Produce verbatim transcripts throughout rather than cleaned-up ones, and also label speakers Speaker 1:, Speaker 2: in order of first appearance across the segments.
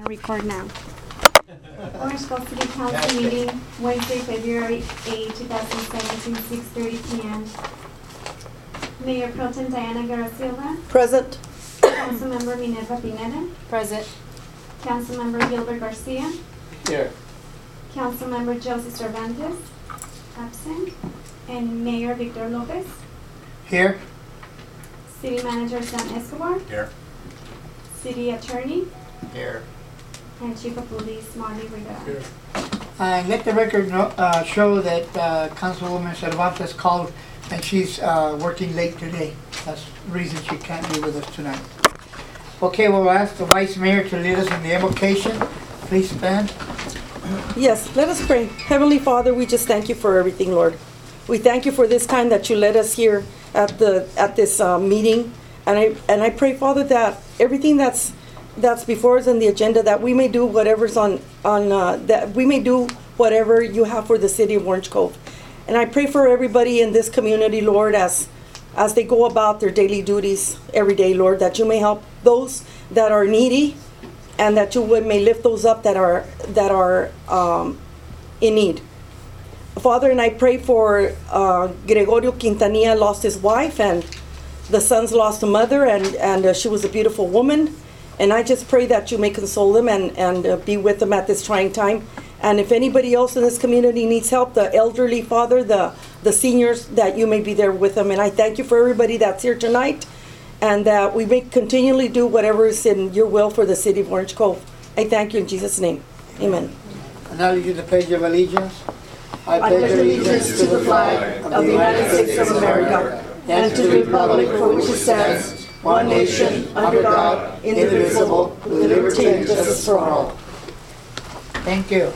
Speaker 1: Record now. Orange Grove City Council meeting, Wednesday, February eighth, twenty seventeen, six thirty p m Mayor Pro Tem Diana Guerra Silva.
Speaker 2: Present.
Speaker 1: Councilmember Minerva Pineda.
Speaker 3: Present.
Speaker 1: Councilmember Gilbert Garcia.
Speaker 4: Here.
Speaker 1: Councilmember Josie Cervantes. Absent. And Mayor Victor Lopez.
Speaker 4: Here.
Speaker 1: City Manager Sam Escobar.
Speaker 4: Here.
Speaker 1: City Attorney.
Speaker 4: Here.
Speaker 1: And Chief of Police Marty Rivera.
Speaker 4: Uh, let the record no, uh, show that uh, Councilwoman Cervantes called and she's uh, working late today. That's the reason she can't be with us tonight. Okay, we'll ask the Vice Mayor to lead us in the invocation. Please stand.
Speaker 2: Yes, let us pray. Heavenly Father, we just thank you for everything, Lord. We thank you for this time that you led us here at the at this uh, meeting, and I and I pray, Father, that everything that's that's before us in the agenda, that we may do whatever's on on uh, that we may do whatever you have for the city of Orange Cove. And I pray for everybody in this community, Lord, as as they go about their daily duties every day, Lord, that you may help those that are needy, and that you would may lift those up that are that are um, in need. Father, and I pray for uh, Gregorio Quintanilla lost his wife, and the sons lost a mother, and, and uh, she was a beautiful woman. And I just pray that you may console them and, and uh, be with them at this trying time. And if anybody else in this community needs help, the elderly, Father, the, the seniors, that you may be there with them. And I thank you for everybody that's here tonight, and that we may continually do whatever is in your will for the city of Orange Cove. I thank you in Jesus' name. Amen.
Speaker 4: And now you do the Pledge of Allegiance.
Speaker 2: I pledge allegiance to the flag of the United States of America and to the republic for which it stands, one nation, under God, indivisible, with liberty and justice for all.
Speaker 4: Thank you.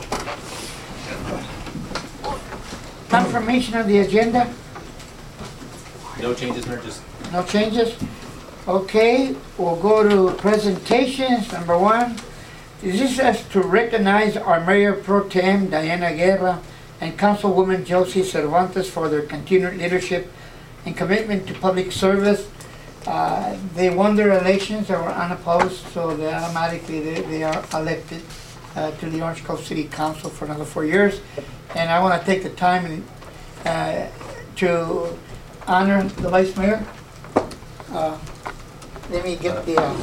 Speaker 4: Confirmation of the agenda.
Speaker 5: No changes, Mayor, just...
Speaker 4: No changes? Okay, we'll go to presentations. Number one, is this is to recognize our Mayor Pro Tem, Diana Guerra, and Councilwoman Josie Cervantes for their continued leadership and commitment to public service. Uh, they won their elections, they were unopposed, so they automatically they, they are elected uh, to the Orange Cove City Council for another four years. And I want to take the time and, uh, to honor the Vice Mayor. Uh, let me get the... Uh,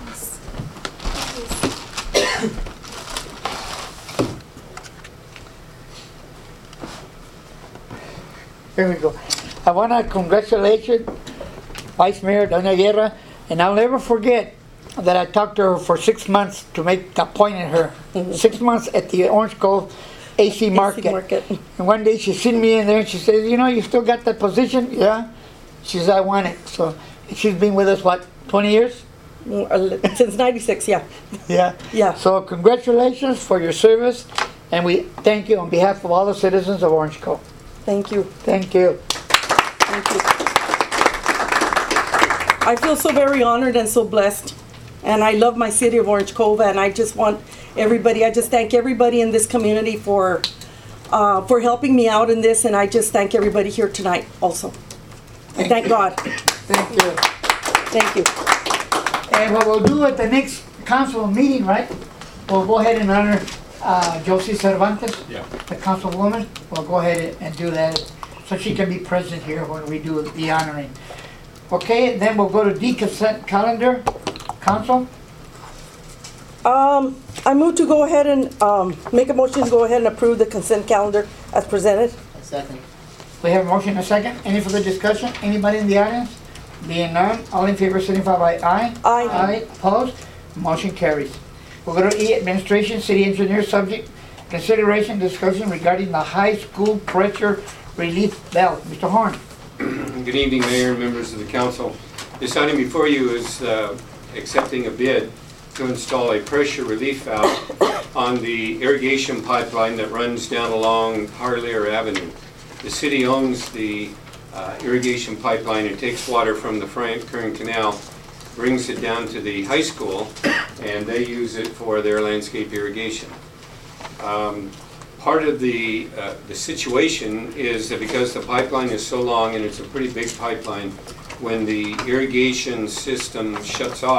Speaker 4: Here we go. I want to congratulate you, Vice Mayor Diana Guerra, and I'll never forget that I talked to her for six months to make appointed her. Mm-hmm. Six months at the Orange Cove A C Market. A C Market. And one day she seen me in there and she says, you know, you still got that position? Yeah. She says, I want it. So she's been with us, what, twenty years?
Speaker 2: Since ninety-six, yeah.
Speaker 4: Yeah.
Speaker 2: Yeah.
Speaker 4: So congratulations for your service, and we thank you on behalf of all the citizens of Orange Cove.
Speaker 2: Thank you.
Speaker 4: Thank you.
Speaker 2: Thank you. I feel so very honored and so blessed. And I love my city of Orange Cove, and I just want everybody, I just thank everybody in this community for uh, for helping me out in this, and I just thank everybody here tonight also.
Speaker 4: Thank,
Speaker 2: thank God.
Speaker 4: Thank you.
Speaker 2: Thank you.
Speaker 4: And what we'll do at the next council meeting, right, we'll go ahead and honor uh, Josie Cervantes,
Speaker 5: yeah.
Speaker 4: the councilwoman. We'll go ahead and do that so she can be present here when we do the honoring. Okay, then we'll go to the consent calendar. Council?
Speaker 2: Um, I move to go ahead and um, make a motion to go ahead and approve the consent calendar as presented.
Speaker 4: Second. We have a motion and a second. Any further discussion? Anybody in the audience? Being none, all in favor signify by aye.
Speaker 2: Aye.
Speaker 4: Aye. Opposed? Motion carries. We'll go to E, Administration, City Engineer, subject, consideration, discussion regarding the high school pressure relief valve. Mister Horn.
Speaker 6: Good evening, Mayor and members of the council. This item before you is uh, accepting a bid to install a pressure relief valve on the irrigation pipeline that runs down along Harlier Avenue. The city owns the uh, irrigation pipeline. It takes water from the Frank Kern Canal, brings it down to the high school, and they use it for their landscape irrigation. Um, part of the uh, the situation is that because the pipeline is so long and it's a pretty big pipeline, when the irrigation system shuts off,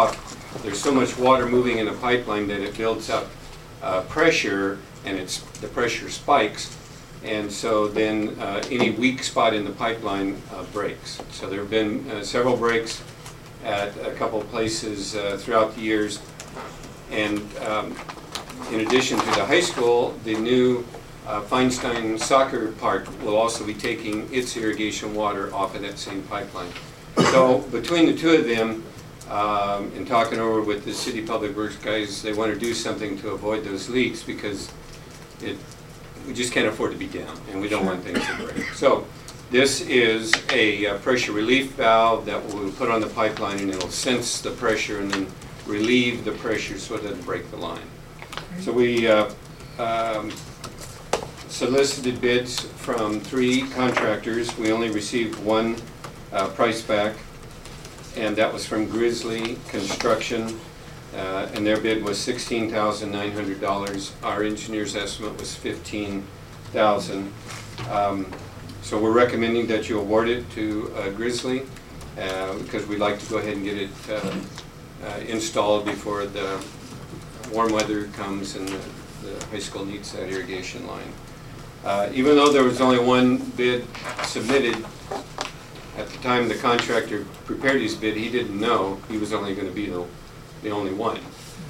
Speaker 6: there's so much water moving in a pipeline that it builds up uh, pressure, and it's, the pressure spikes, and so then uh, any weak spot in the pipeline uh, breaks. So there have been uh, several breaks at a couple of places uh, throughout the years, and um, in addition to the high school, the new uh, Feinstein Soccer Park will also be taking its irrigation water off of that same pipeline. So between the two of them, um, and talking over with the City Public Works guys, they want to do something to avoid those leaks, because it, we just can't afford to be down, and we don't want things to break. So this is a uh, pressure relief valve that we'll put on the pipeline, and it'll sense the pressure and then relieve the pressure so it doesn't break the line. So we uh, um, solicited bids from three contractors. We only received one uh, price back, and that was from Grizzly Construction, uh, and their bid was sixteen thousand nine hundred dollars. Our engineer's estimate was fifteen thousand dollars. Um, so we're recommending that you award it to uh, Grizzly, uh, because we'd like to go ahead and get it uh, uh, installed before the warm weather comes and the, the high school needs that irrigation line. Uh, even though there was only one bid submitted, at the time the contractor prepared his bid, he didn't know he was only going to be the, the only one.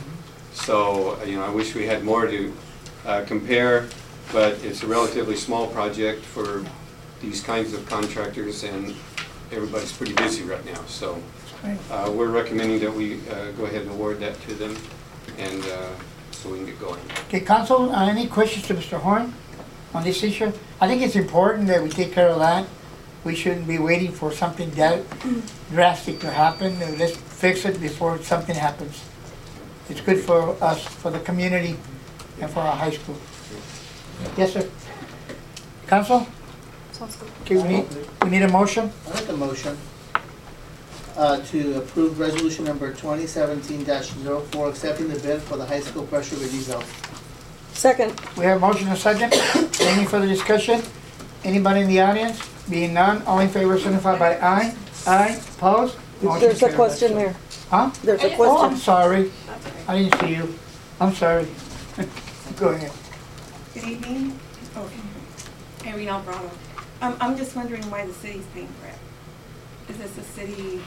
Speaker 6: So, you know, I wish we had more to uh, compare, but it's a relatively small project for these kinds of contractors, and everybody's pretty busy right now. So uh, we're recommending that we uh, go ahead and award that to them, and uh, so we can get going.
Speaker 4: Okay, Council, uh, any questions to Mister Horn on this issue? I think it's important that we take care of that. We shouldn't be waiting for something that drastic to happen. Uh, Let's fix it before something happens. It's good for us, for the community, and for our high school. Yes, sir. Council? Okay, we need, we need a motion?
Speaker 3: I make a motion uh, to approve resolution number twenty seventeen dash zero four, accepting the bid for the high school pressure relief valve.
Speaker 2: Second.
Speaker 4: We have a motion and a second. Any further discussion? Anybody in the audience? Being none, all in favor signify by aye. Aye, opposed? Motion
Speaker 2: There's a
Speaker 4: carries.
Speaker 2: question there.
Speaker 4: Huh?
Speaker 2: There's a
Speaker 4: Oh, I'm
Speaker 2: question.
Speaker 4: sorry. I didn't see you. I'm sorry. Go ahead.
Speaker 7: Good evening. Oh, Irene Alvarado. Um, I'm just wondering why the city's paying for it. Is this a city,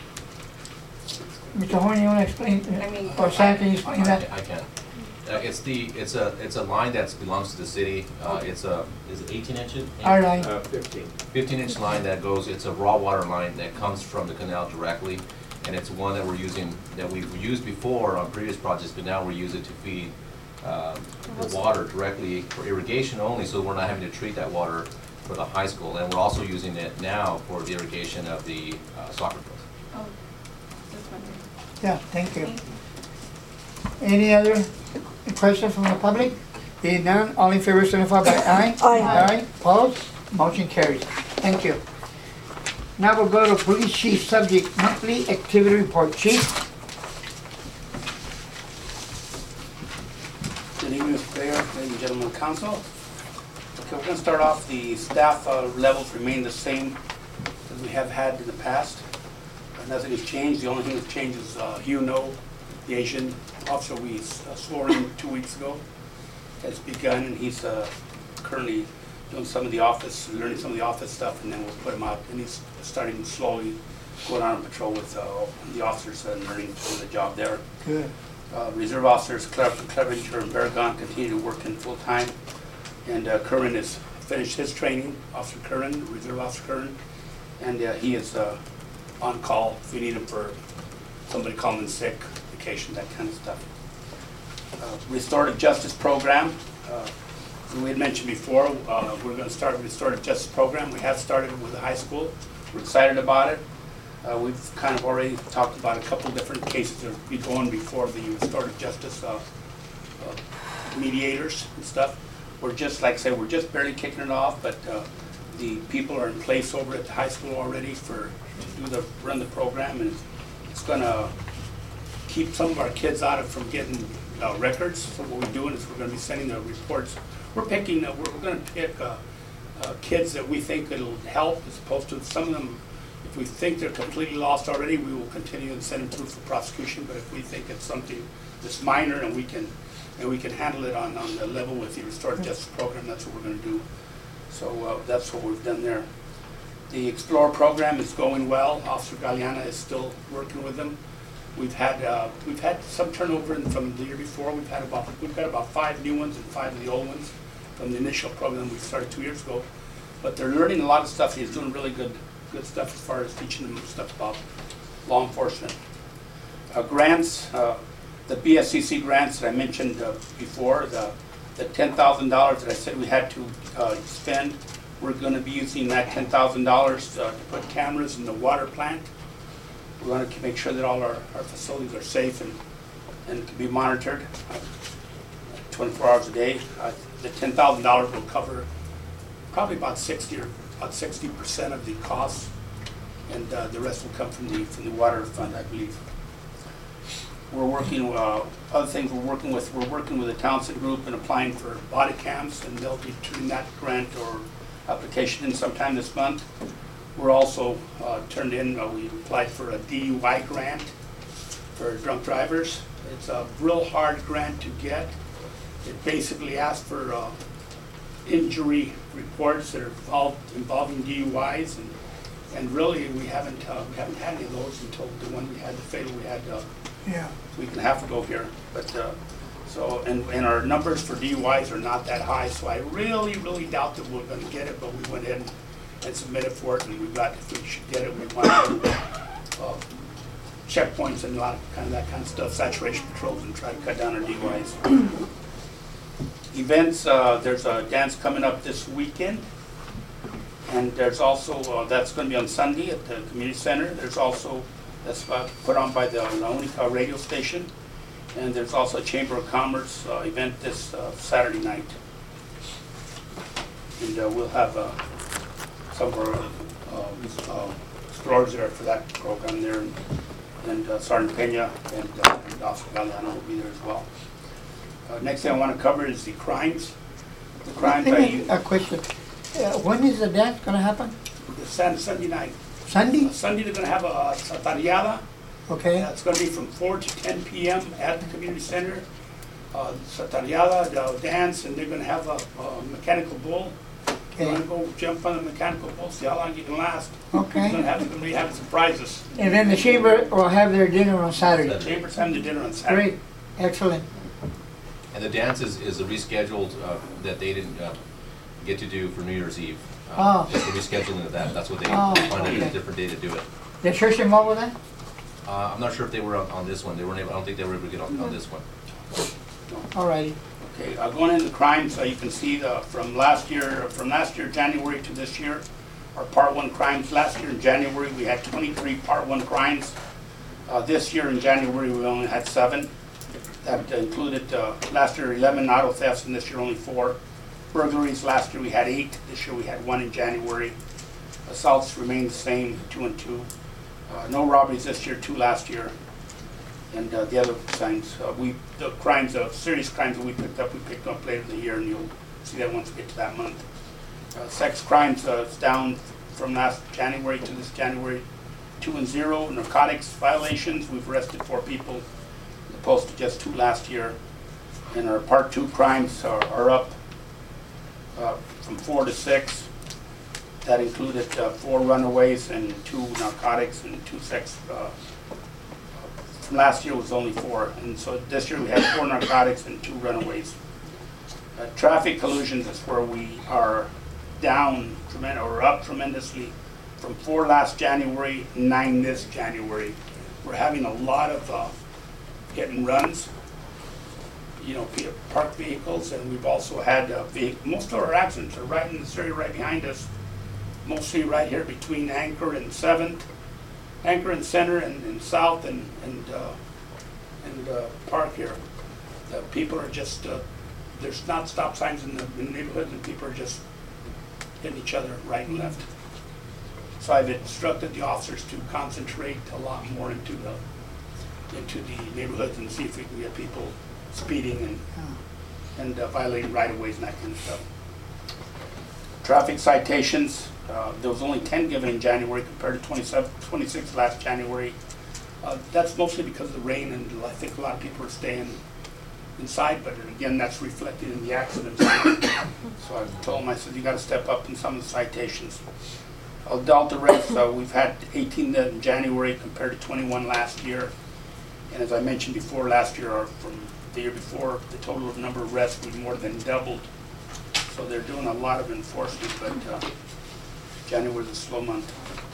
Speaker 4: Mister Horn, you want to explain?
Speaker 7: I mean-
Speaker 4: Or Sam, can you explain
Speaker 5: I
Speaker 4: that?
Speaker 5: I can. Uh, It's the, it's a, it's a line that belongs to the city. Uh, It's a, is it eighteen inches?
Speaker 4: All right.
Speaker 6: Uh, fifteen.
Speaker 5: fifteen inch line that goes, it's a raw water line that comes from the canal directly. And it's one that we're using, that we've used before on previous projects, but now we use it to feed um, the water directly for irrigation only, so we're not having to treat that water for the high school. And we're also using it now for the irrigation of the uh, soccer field.
Speaker 7: oh, just wondering.
Speaker 4: Yeah, thank you.
Speaker 7: Thank you.
Speaker 4: Any other questions from the public? Being none, all in favor signify by aye.
Speaker 2: Aye.
Speaker 4: Aye, opposed? Motion carries. Thank you. Now we'll go to Police Chief, subject monthly activity report. Chief?
Speaker 8: Good evening, Mister Mayor, ladies and gentlemen of council. Okay, we're going to start off, the staff uh, levels remain the same as we have had in the past. Uh, Nothing has changed. The only thing that's changed is uh, Hugh No, the Asian officer we uh, swore in two weeks ago, has begun, and he's uh, currently doing some of the office, learning some of the office stuff, and then we'll put him out, and he's starting slowly going on patrol with uh, the officers and learning to do the job there.
Speaker 4: Good.
Speaker 8: Uh, Reserve officers Clevenger and Baragon continue to work in full time, and uh, Curran has finished his training. Officer Curran, Reserve Officer Curran, and uh, he is uh, on call if we need him for somebody calling in sick, vacation, that kind of stuff. Uh, Restorative Justice Program. Uh, we had mentioned before, uh, we're going to start a Restorative Justice Program. We have started with the high school. We're excited about it. Uh, we've kind of already talked about a couple different cases that will be going before the restorative justice uh, uh, mediators and stuff. We're just, like I say, we're just barely kicking it off, but uh, the people are in place over at the high school already for to do the run the program, and it's going to keep some of our kids out of from getting uh, records. So what we're doing is we're going to be sending the reports. We're picking. Uh, we're, we're going to pick uh, uh, kids that we think it'll help, as opposed to some of them. If we think they're completely lost already, we will continue and send them through for prosecution, but if we think it's something that's minor and we can, and we can handle it on, on the level with the restorative justice program, that's what we're gonna do. So uh, that's what we've done there. The Explore program is going well. Officer Galeana is still working with them. We've had uh, we've had some turnover in, from the year before. We've had about we've got about five new ones and five of the old ones from the initial program we started two years ago. But they're learning a lot of stuff. He's doing really good good stuff as far as teaching them stuff about law enforcement. Uh, grants, uh, the B S C C grants that I mentioned uh, before, the the ten thousand dollars that I said we had to uh, spend. We're going to be using that ten thousand dollars uh, to put cameras in the water plant. We want to make sure that all our, our facilities are safe and, and can be monitored uh, twenty-four hours a day. Uh, the ten thousand dollars will cover probably about sixty or about sixty percent of the costs, and uh, the rest will come from the from the water fund, I believe. We're working. Uh, other things we're working with. We're working with the Townsend Group and applying for body cams, and they'll be turning that grant or application in sometime this month. We're also uh, turned in, uh, we applied for a D U I grant for drunk drivers. It's a real hard grant to get. It basically asks for uh, injury reports that are involved, involving D U Is, and and really we haven't uh, we haven't had any of those until the one we had, the fatal we had uh,
Speaker 4: Yeah.
Speaker 8: a week and a half ago here. But uh, so, and, and our numbers for D U Is are not that high, so I really, really doubt that we're going to get it, but we went ahead and submitted for it, and we got, if we should get it, we want to uh, checkpoints and a lot of kind of that kind of stuff, saturation patrols, and try to cut down our D U Is. Events, uh, there's a dance coming up this weekend, and there's also, uh, that's going to be on Sunday at the community center. There's also, that's uh, put on by the La Unica radio station. And there's also a Chamber of Commerce uh, event this uh, Saturday night. And uh, we'll have uh, some of our uh, uh, explorers there for that program there. And, and uh, Sergeant Pena and, uh, and Officer Galeano will be there as well. Uh, next thing I want to cover is the crimes. The crimes
Speaker 4: Let
Speaker 8: I
Speaker 4: me- A question. Uh, When is the dance gonna happen?
Speaker 8: the Sun- Sunday night.
Speaker 4: Sunday?
Speaker 8: Uh, Sunday they're going to have a Satariada.
Speaker 4: Okay.
Speaker 8: Yeah, it's going to be from four to ten p m at the community center. Uh, Satariada, they'll dance, and they're going to have a, a mechanical bull. You're going to go jump on the mechanical bull, see how long you can last.
Speaker 4: Okay.
Speaker 8: You're going to have, they're going to be having surprises.
Speaker 4: And then the chamber will have their dinner on
Speaker 8: The
Speaker 4: Saturday.
Speaker 8: Chamber's having the dinner on Saturday.
Speaker 4: Great, excellent.
Speaker 5: And the dance is, is a rescheduled, uh, that they didn't, uh, get to do for New Year's Eve.
Speaker 4: Oh.
Speaker 5: Uh, Just the rescheduling of that, that's what they,
Speaker 4: Oh,
Speaker 5: found a
Speaker 4: okay.
Speaker 5: different day to do it.
Speaker 4: The church involved with that?
Speaker 5: Uh, I'm not sure if they were on, on this one, they weren't able, I don't think they were able to get on, on this one.
Speaker 4: All righty.
Speaker 8: Okay, uh, going into crimes, uh, you can see the, from last year, from last year, January to this year, our part one crimes. Last year in January, we had twenty-three part one crimes. Uh, this year in January, we only had seven. That included, uh, last year eleven auto thefts, and this year only four. Burglaries, last year we had eight, this year we had one in January. Assaults remain the same, two and two. Uh, no robberies this year, two last year. And uh, the other signs, uh, we, the crimes, uh, serious crimes that we picked up, we picked up later in the year, and you'll see that once we get to that month. Uh, sex crimes uh, is down from last January to this January, two and zero. Narcotics violations, we've arrested four people, opposed to just two last year. And our part two crimes are, are up uh, from four to six. That included uh, four runaways and two narcotics and two sex. Uh, from last year was only four, and so this year we had four narcotics and two runaways. Uh, traffic collisions is where we are down tremendous, or up tremendously, from four last January, nine this January. We're having a lot of uh, hit and runs, you know, parked vehicles, and we've also had uh, vehicle, most of our accidents are right in this area right behind us, mostly right here between Anchor and seventh, Anchor and Center and, and South and and uh, and uh, Park here. The people are just, uh, there's not stop signs in the, in the neighborhood, and people are just hitting each other right and left. So I've instructed the officers to concentrate a lot more into the into the neighborhoods and see if we can get people speeding and and uh, violating right-of-ways and that kind of stuff. Traffic citations, Uh, There was only ten given in January compared to twenty-seven, twenty-six last January. Uh, That's mostly because of the rain, and I think a lot of people are staying inside, but again, that's reflected in the accidents. So I told them, I said, you gotta step up in some of the citations. Adult arrests, uh, we've had eighteen in January compared to twenty-one last year. And as I mentioned before, last year, or from the year before, the total of number of arrests was more than doubled. So they're doing a lot of enforcement, but uh, January was a slow month.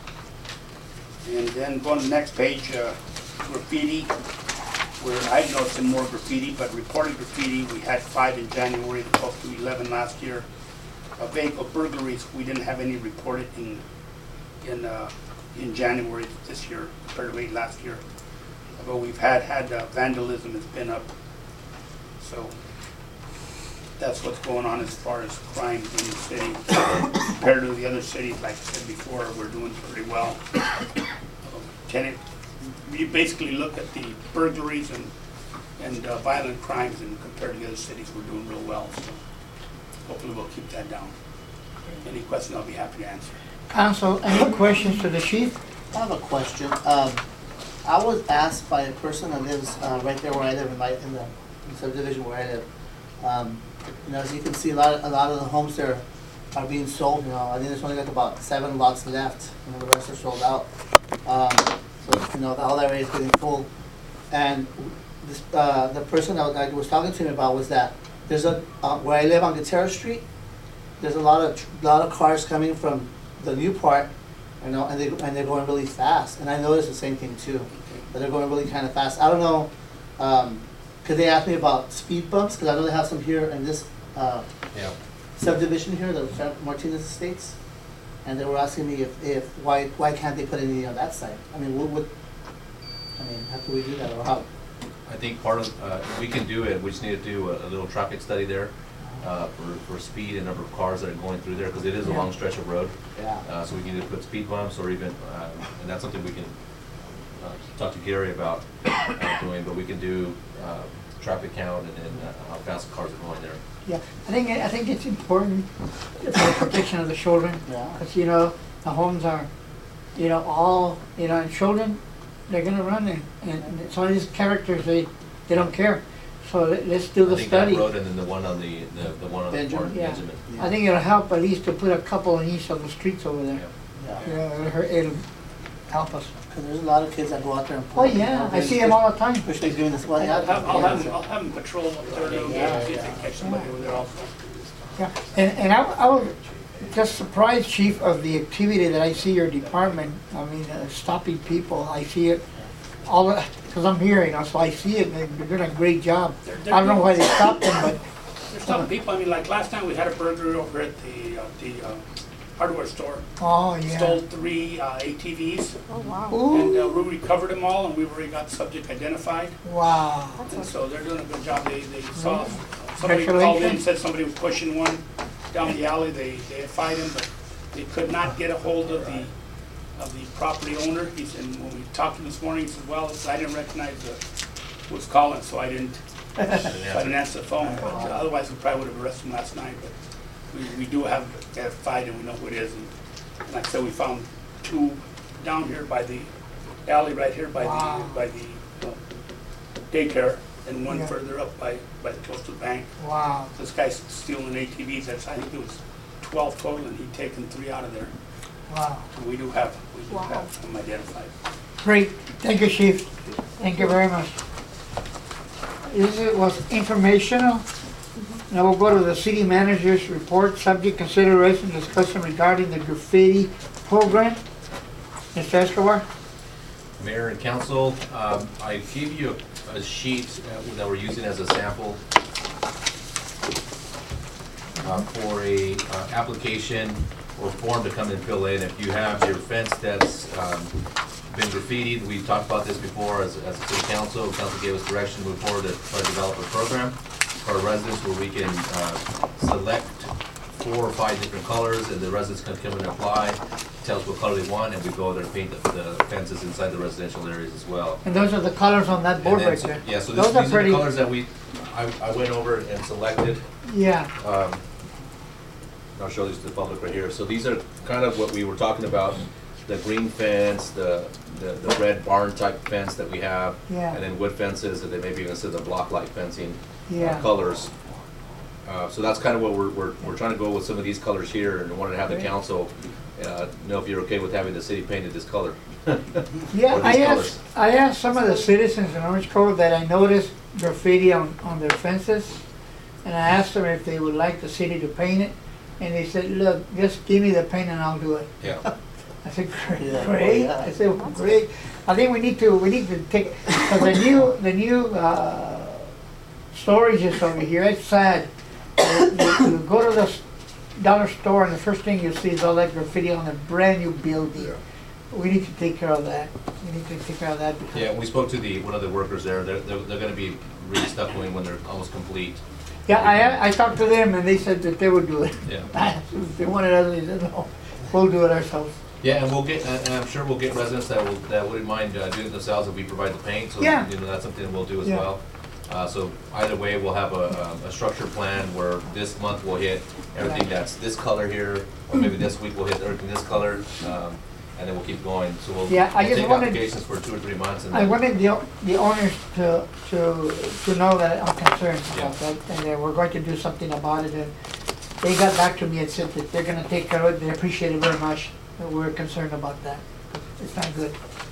Speaker 8: And then go on to the next page, uh, graffiti, where I've noticed more graffiti, but reported graffiti, we had five in January, opposed to eleven last year. Uh, vehicle burglaries, we didn't have any reported in in uh, in January this year compared to eight last year. But we've had had uh, vandalism has been up, so that's what's going on as far as crime in the city. Compared to the other cities, like I said before, we're doing pretty well. Can it, you basically look at the burglaries and and uh, violent crimes, and compared to the other cities, we're doing real well. So hopefully we'll keep that down. Any questions, I'll be happy to answer.
Speaker 4: Council, any questions to the chief?
Speaker 3: I have a question. Um, I was asked by a person that lives uh, right there where I live, in, my, in the in subdivision where I live. Um, you know, as you can see, a lot, of, a lot of the homes there are being sold. You know, I think there's only like about seven lots left, and the rest are sold out. Um, so you know, all that area is getting full. And this, uh, the person that I was talking to me about was that there's a uh, where I live on Gutierrez Street. There's a lot of lot of cars coming from the new part, you know, and they and they're going really fast. And I noticed the same thing too, but they're going really kind of fast. I don't know, um, could they ask me about speed bumps? Because I know they have some here in this uh,
Speaker 5: Yeah.
Speaker 3: subdivision here, the Martinez Estates, and they were asking me if, if why why can't they put any on that side? I mean, what would I mean? How do we do that, or how?
Speaker 5: I think part of, uh, we can do it, we just need to do a, a little traffic study there, uh, for, for speed and number of cars that are going through there, because it is a
Speaker 3: Yeah.
Speaker 5: long stretch of road.
Speaker 3: Yeah.
Speaker 5: Uh, so we can either put speed bumps or even, uh, and that's something we can, uh, talk to Gary about, uh, doing, but we can do, uh, traffic count and then uh, how fast the cars are going there.
Speaker 4: Yeah, I think, I think it's important for the protection of the children.
Speaker 3: Yeah.
Speaker 4: Because, you know, the homes are, you know, all, you know, and children, they're gonna run it. And, and some of these characters, they, they don't care. So let, let's do the
Speaker 5: I think
Speaker 4: study.
Speaker 5: that road and then the one on the, the, the one on the
Speaker 3: Benjamin.
Speaker 5: corner,
Speaker 4: Yeah.
Speaker 5: Benjamin.
Speaker 3: Yeah.
Speaker 4: I think it'll help at least to put a couple on each of the streets over there.
Speaker 5: Yeah.
Speaker 3: Yeah.
Speaker 4: Yeah, it'll, hurt- it'll help us.
Speaker 3: Because there's a lot of kids that go out there and
Speaker 4: Oh,
Speaker 3: play. you
Speaker 4: yeah,
Speaker 3: know,
Speaker 4: I see them all the time.
Speaker 3: Especially doing this one.
Speaker 8: I'll have, I'll have, them- I'll have them patrol up there, they'll
Speaker 3: Yeah,
Speaker 8: see if
Speaker 3: yeah.
Speaker 8: they catch somebody over there also.
Speaker 4: Yeah, and, and I, I was just surprised, Chief, of the activity that I see your department. I mean, uh, stopping people, I see it all, because I'm here, you know, so I see it, and they're doing a great job.
Speaker 8: They're- they're
Speaker 4: I don't know
Speaker 8: doing-
Speaker 4: why they stopped them, but,
Speaker 8: There's some people, I mean, like last time we had a burglary over at the, uh, the uh, hardware store.
Speaker 4: oh, yeah.
Speaker 8: Stole three uh, A T Vs,
Speaker 1: Oh, wow.
Speaker 8: and uh,
Speaker 4: Ooh,
Speaker 8: we recovered them all, and we've already got subject identified.
Speaker 4: wow.
Speaker 8: And so they're doing a good job. They, they saw, somebody called in and
Speaker 4: Congratulations.
Speaker 8: said somebody was pushing one down the alley. They, they fight him, but they could not get a hold of the, of the property owner. He said, when we talked to him this morning, he said, well, I didn't recognize the, who was calling, so I didn't, so I didn't answer the phone. But uh, otherwise, we probably would have arrested him last night. But we, we do have a fight, and we know who it is. And and like I said, we found two down here by the alley, right here by
Speaker 4: Wow.
Speaker 8: the, by the uh, daycare, and one
Speaker 4: Yeah.
Speaker 8: further up by, by the close to the bank.
Speaker 4: Wow,
Speaker 8: This guy's stealing A T Vs, that's, I think it was twelve total, and he'd taken three out of there.
Speaker 4: wow.
Speaker 8: So we do have, we do
Speaker 1: Wow.
Speaker 8: have them identified.
Speaker 4: Great, thank you, Chief. Thank you very much. This is- was informational. Now we'll go to the city manager's report, subject consideration discussion regarding the graffiti program. Mister Escobar?
Speaker 5: Mayor and council, um, I gave you a, a sheet uh, that we're using as a sample uh, for a uh, application or form to come and fill in. If you have your fence that's um, been graffitied, we talked about this before as, as a city council. Council gave us direction to move forward to try to develop a program for our residents where we can uh, select four or five different colors, and the residents can come and apply, tell us what color they want, and we go there and paint the, the fences inside the residential areas as well.
Speaker 4: And those are the colors on that
Speaker 5: And
Speaker 4: board
Speaker 5: then
Speaker 4: right
Speaker 5: so-
Speaker 4: there.
Speaker 5: Yeah, so this,
Speaker 4: Those
Speaker 5: these
Speaker 4: are
Speaker 5: are the
Speaker 4: pretty,
Speaker 5: colors that we, I, I went over and selected.
Speaker 4: yeah,
Speaker 5: Um, I'll show these to the public right here. So these are kind of what we were talking about, the green fence, the, the, the red barn type fence that we have.
Speaker 4: Yeah.
Speaker 5: And then wood fences, and then maybe even instead of block light fencing uh,
Speaker 4: Yeah.
Speaker 5: colors. Uh, so that's kind of what we're, we're, we're trying to go with some of these colors here, and wanted to have the
Speaker 4: Great.
Speaker 5: council, uh, know if you're okay with having the city painted this color.
Speaker 4: Yeah,
Speaker 5: Or
Speaker 4: I
Speaker 5: these
Speaker 4: asked,
Speaker 5: colors.
Speaker 4: I asked some of the citizens in Orange Cove that I noticed graffiti on, on their fences, and I asked them if they would like the city to paint it, and they said, look, just give me the paint and I'll do it.
Speaker 5: Yeah.
Speaker 4: I said, great,
Speaker 3: Yeah,
Speaker 4: great.
Speaker 3: yeah.
Speaker 4: I said, great. I think we need to, we need to take, because the new, the new, uh, storages over here, it's sad. You, you- you go to the s- dollar store and the first thing you see is all that graffiti on a brand new building.
Speaker 5: Yeah.
Speaker 4: We need to take care of that. We need to take care of that. because-
Speaker 5: Yeah, we spoke to the, one of the workers there, they're, they're, they're gonna be restuccoing when they're almost complete.
Speaker 4: Yeah, I, I talked to them and they said that they would do it.
Speaker 5: Yeah.
Speaker 4: They wanted us, they said, no, we'll do it ourselves.
Speaker 5: Yeah, and we'll get, and and I'm sure we'll get residents that will, that wouldn't mind uh, doing it themselves if we provide the paint, so, you
Speaker 4: Yeah.
Speaker 5: know, that's something we'll do as
Speaker 4: Yeah.
Speaker 5: well. Uh, so either way, we'll have a, um, a structured plan where this month we'll hit everything that's this color here, or maybe this week we'll hit everything this color, um, and then we'll keep going, so we'll,
Speaker 4: Yeah, I
Speaker 5: we'll
Speaker 4: just
Speaker 5: take
Speaker 4: wanted-
Speaker 5: applications for two or three months and
Speaker 4: I
Speaker 5: then,
Speaker 4: wanted the, the owners to, to, to know that I'm concerned
Speaker 5: Yeah.
Speaker 4: about that, and that we're going to do something about it, and they got back to me and said that they're gonna take care of it, they appreciate it very much, but we're concerned about that. It's not good.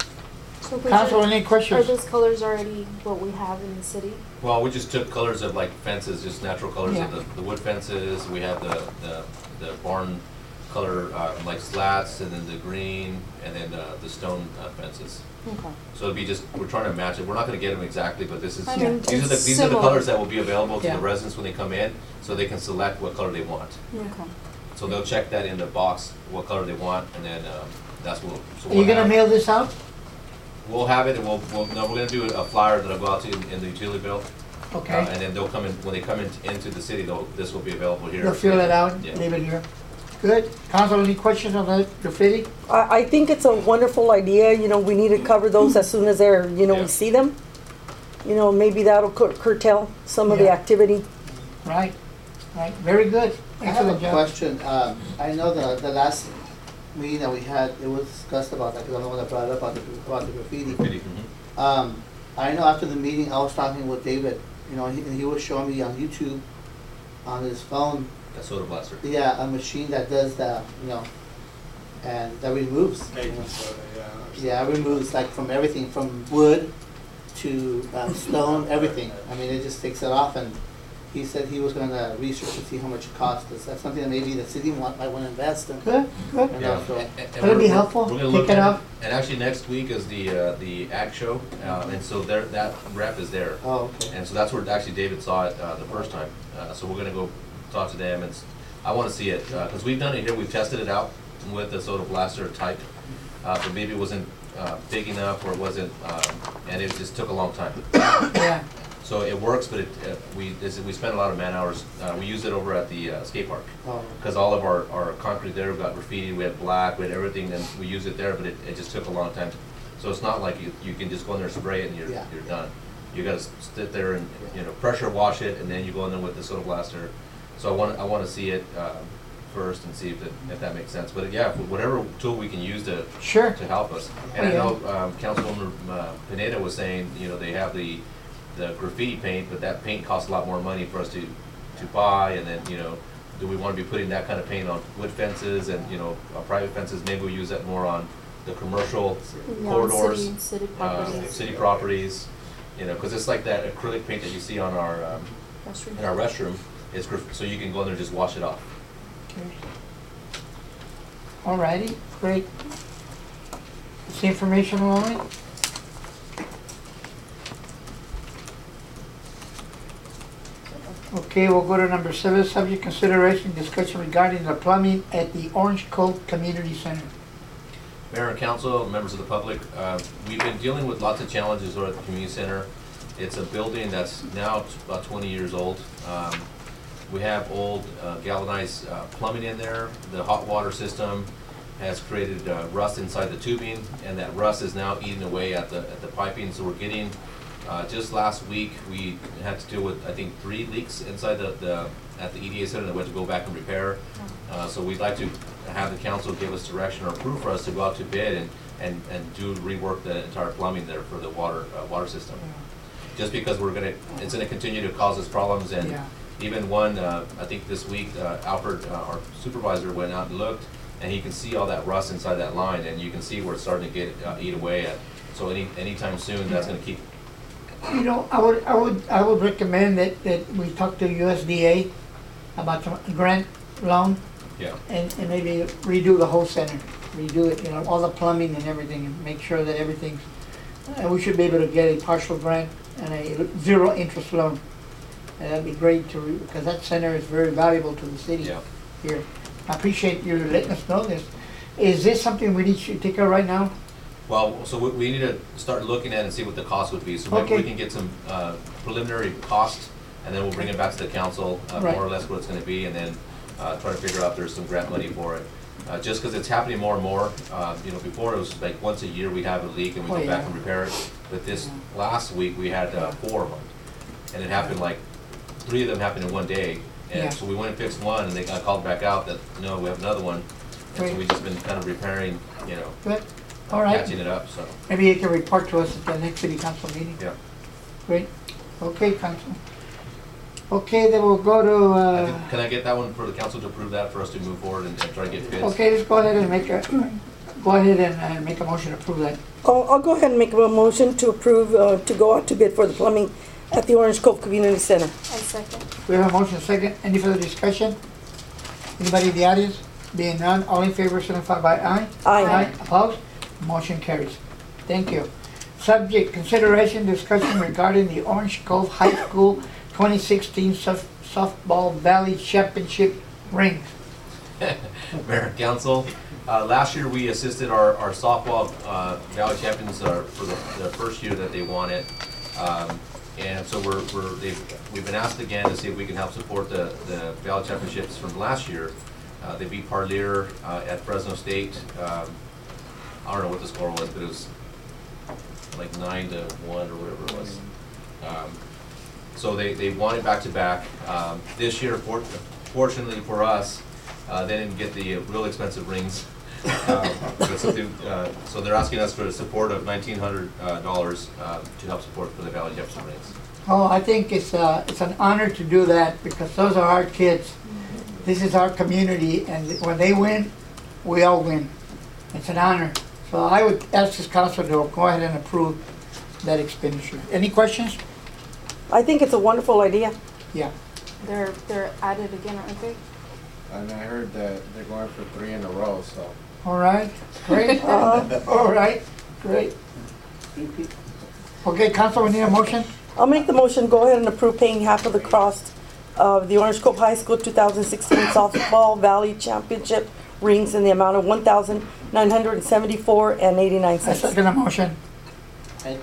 Speaker 9: So those
Speaker 4: Council,
Speaker 9: are,
Speaker 4: any
Speaker 9: are
Speaker 4: questions?
Speaker 9: those colors already what we have in the city?
Speaker 5: well, we just took colors of like fences, just natural colors
Speaker 4: Yeah.
Speaker 5: of the, the wood fences, we have the, the, the barn color, uh, like slats, and then the green, and then, uh, the stone uh, fences.
Speaker 9: Okay.
Speaker 5: So it'd be just, we're trying to match it, we're not gonna get them exactly, but this is,
Speaker 9: I mean,
Speaker 5: these are the,
Speaker 9: it's
Speaker 5: these are the
Speaker 9: similar.
Speaker 5: colors that will be available to
Speaker 4: Yeah.
Speaker 5: the residents when they come in, so they can select what color they want.
Speaker 9: Okay.
Speaker 5: So they'll check that in the box, what color they want, and then, um, that's what, so
Speaker 4: Are you
Speaker 5: we'll
Speaker 4: gonna
Speaker 5: have,
Speaker 4: mail this out?
Speaker 5: we'll have it, and we'll, we'll, no, we're gonna do a flyer that'll go out to in, in the utility bill. Uh,
Speaker 4: Okay,
Speaker 5: and then they'll come in, when they come in, into the city, they'll, this will be available here.
Speaker 4: they'll fill it out,
Speaker 5: Yeah.
Speaker 4: leave it here. Good. Council, any questions on the graffiti?
Speaker 2: I, I think it's a wonderful idea, you know, we need to cover those as soon as they're, you know,
Speaker 5: Yeah.
Speaker 2: we see them. You know, maybe that'll cur- curtail some of the
Speaker 4: Yeah.
Speaker 2: activity.
Speaker 4: Right, right, very good.
Speaker 3: I have a
Speaker 4: Excellent job.
Speaker 3: question. Um, I know the, the last meeting that we had, it was discussed about that, because I'm the one that brought it up about the, about the graffiti.
Speaker 5: Graffiti, mhm.
Speaker 3: Um, I know after the meeting, I was talking with David, you know, and he, and he was showing me on YouTube, on his phone,
Speaker 5: That soda blaster.
Speaker 3: yeah, a machine that does that, you know, and that removes. you know. Yeah, it removes like from everything, from wood to uh, stone, everything. I mean, it just takes it off, and he said he was gonna research to see how much it costs. Is that something that maybe the city want, might wanna invest in?
Speaker 4: Good, good.
Speaker 3: You
Speaker 5: Yeah.
Speaker 3: know, so-
Speaker 5: And- and
Speaker 4: That'll
Speaker 5: we're-
Speaker 4: be helpful.
Speaker 5: we're gonna
Speaker 4: Pick
Speaker 5: look
Speaker 4: it
Speaker 5: at
Speaker 4: up.
Speaker 5: And actually, next week is the, uh, the ag show, uh, and so there, that rep is there.
Speaker 3: Oh, okay.
Speaker 5: And so that's where actually David saw it, uh, the first time. Uh, so we're gonna go talk to them, and s- I wanna see it, uh, cause we've done it here, we've tested it out with the soda blaster type. Uh, but maybe it wasn't, uh, big enough, or it wasn't, um, and it just took a long time.
Speaker 4: Yeah,
Speaker 5: So it works, but it, uh, we, this, we spent a lot of man hours, uh, we used it over at the, uh, skate park.
Speaker 3: Oh,
Speaker 5: Because all of our, our concrete there got graffiti, we had black, we had everything, and we used it there, but it, it just took a long time. So it's not like you, you can just go in there, spray it, and you're,
Speaker 3: Yeah.
Speaker 5: you're done. You gotta s- sit there and, you know, pressure wash it, and then you go in there with the soda blaster. So I wanna, I wanna see it, uh, first and see if it, if that makes sense. But yeah, whatever tool we can use to,
Speaker 4: sure.
Speaker 5: to help us. And I
Speaker 4: Yeah.
Speaker 5: know, um, Councilwoman, uh, Pineda was saying, you know, they have the, the graffiti paint, but that paint costs a lot more money for us to, to buy, and then, you know, do we wanna be putting that kind of paint on wood fences and, you know, uh, private fences? Maybe we use that more on the commercial
Speaker 9: Yeah,
Speaker 5: corridors,
Speaker 9: City, city
Speaker 5: uh,
Speaker 9: properties.
Speaker 5: city properties, you know, cause it's like that acrylic paint that you see on our, um,
Speaker 9: Restroom.
Speaker 5: in our restroom, it's, graf- so you can go in there and just wash it off.
Speaker 4: All righty, great. This information only? Okay, we'll go to number seven, subject consideration, discussion regarding the plumbing at the Orange Cove Community Center.
Speaker 5: Mayor and council, members of the public, uh, we've been dealing with lots of challenges over at the community center. It's a building that's now t- about twenty years old. Um, We have old uh, galvanized uh, plumbing in there. The hot water system has created uh, rust inside the tubing, and that rust is now eating away at the, at the piping, so we're getting Uh, just last week, we had to deal with, I think, three leaks inside the, the, at the E D A center that we had to go back and repair. Uh, so we'd like to have the council give us direction or approve for us to go out to bid and, and, and do rework the entire plumbing there for the water, uh, water system. Just because we're gonna, it's gonna continue to cause us problems, and
Speaker 4: Yeah.
Speaker 5: even one, uh, I think this week, uh, Alfred, uh, our supervisor, went out and looked, and he can see all that rust inside that line, and you can see where it's starting to get, uh, eat away at. So any, anytime soon, that's gonna keep,
Speaker 4: You know, I would, I would, I would recommend that, that we talk to U S D A about some grant loan
Speaker 5: yeah.
Speaker 4: and, and maybe redo the whole center, redo it, you know, all the plumbing and everything, and make sure that everything's, uh, we should be able to get a partial grant and a zero interest loan. And that'd be great to, re- because that center is very valuable to the city
Speaker 5: Yeah.
Speaker 4: here. I appreciate you letting us know this. Is this something we need to take care of right now?
Speaker 5: Well, so we, we need to start looking at and see what the cost would be. So maybe we
Speaker 4: Okay.
Speaker 5: can get some, uh, preliminary cost, and then we'll bring it back to the council, uh,
Speaker 4: Right.
Speaker 5: more or less what it's gonna be, and then, uh, try to figure out if there's some grant money for it. Uh, just cause it's happening more and more, uh, you know, before it was like once a year we'd have a leak and we
Speaker 4: Oh,
Speaker 5: go back
Speaker 4: yeah.
Speaker 5: and repair it. But this last week, we had, uh, four of them. And it happened like, three of them happened in one day.
Speaker 4: Yeah.
Speaker 5: And so we went and fixed one, and they got called back out that, no, we have another one. And so
Speaker 4: Great.
Speaker 5: we've just been kind of repairing, you know,
Speaker 4: Good, all right.
Speaker 5: patching it up, so,
Speaker 4: Maybe you can report to us at the next city council meeting.
Speaker 5: yeah.
Speaker 4: Great. Okay, council. Okay, then we'll go to,
Speaker 5: I
Speaker 4: uh,
Speaker 5: think- Can I get that one for the council to approve that, for us to move forward and and try to get bids?
Speaker 4: okay, let's go ahead and make a, go ahead and uh, make a motion to approve that.
Speaker 2: I'll, I'll go ahead and make a motion to approve, uh, to go out to bid for the plumbing at the Orange Cove Community Center.
Speaker 9: I second.
Speaker 4: We have a motion second. Any further discussion? Anybody in the audience? Being none, all in favor signify by aye.
Speaker 2: Aye.
Speaker 4: Opposed? Motion carries. Thank you. Subject, consideration, discussion regarding the Orange Cove High School twenty sixteen soft- softball valley championship rings.
Speaker 5: Mayor and council, uh, last year we assisted our, our softball, uh, Valley Champions, uh, for the, the first year that they won it. Um, and so we're, we're, they've, we've been asked again to see if we can help support the, the Valley Championships from last year. Uh, they beat Parlier, uh, at Fresno State. Um, I don't know what the score was, but it was like nine to one or whatever it was. Um, So they, they won it back to back. Um, This year, for- fortunately for us, uh, they didn't get the uh, real expensive rings. Um, but so, they, uh, so they're asking us for the support of nineteen hundred dollars uh, to help support for the Valley Jefferson rings.
Speaker 4: Oh, I think it's, uh, it's an honor to do that because those are our kids. This is our community, and when they win, we all win. It's an honor. So I would ask this council to go ahead and approve that expenditure. Any questions?
Speaker 2: I think it's a wonderful idea.
Speaker 4: Yeah.
Speaker 9: They're, they're at it again, aren't they?
Speaker 10: And I heard that they're going for three in a row, so.
Speaker 4: All right, great.
Speaker 2: Uh,
Speaker 4: All right, great. Okay, council, we need a motion?
Speaker 2: I'll make the motion, go ahead and approve paying half of the cost of the Orange Cove High School two thousand sixteen Softball Valley Championship rings in the amount of one thousand nine hundred seventy-four and eighty-nine
Speaker 4: I
Speaker 2: cents.
Speaker 4: second the motion.
Speaker 3: I-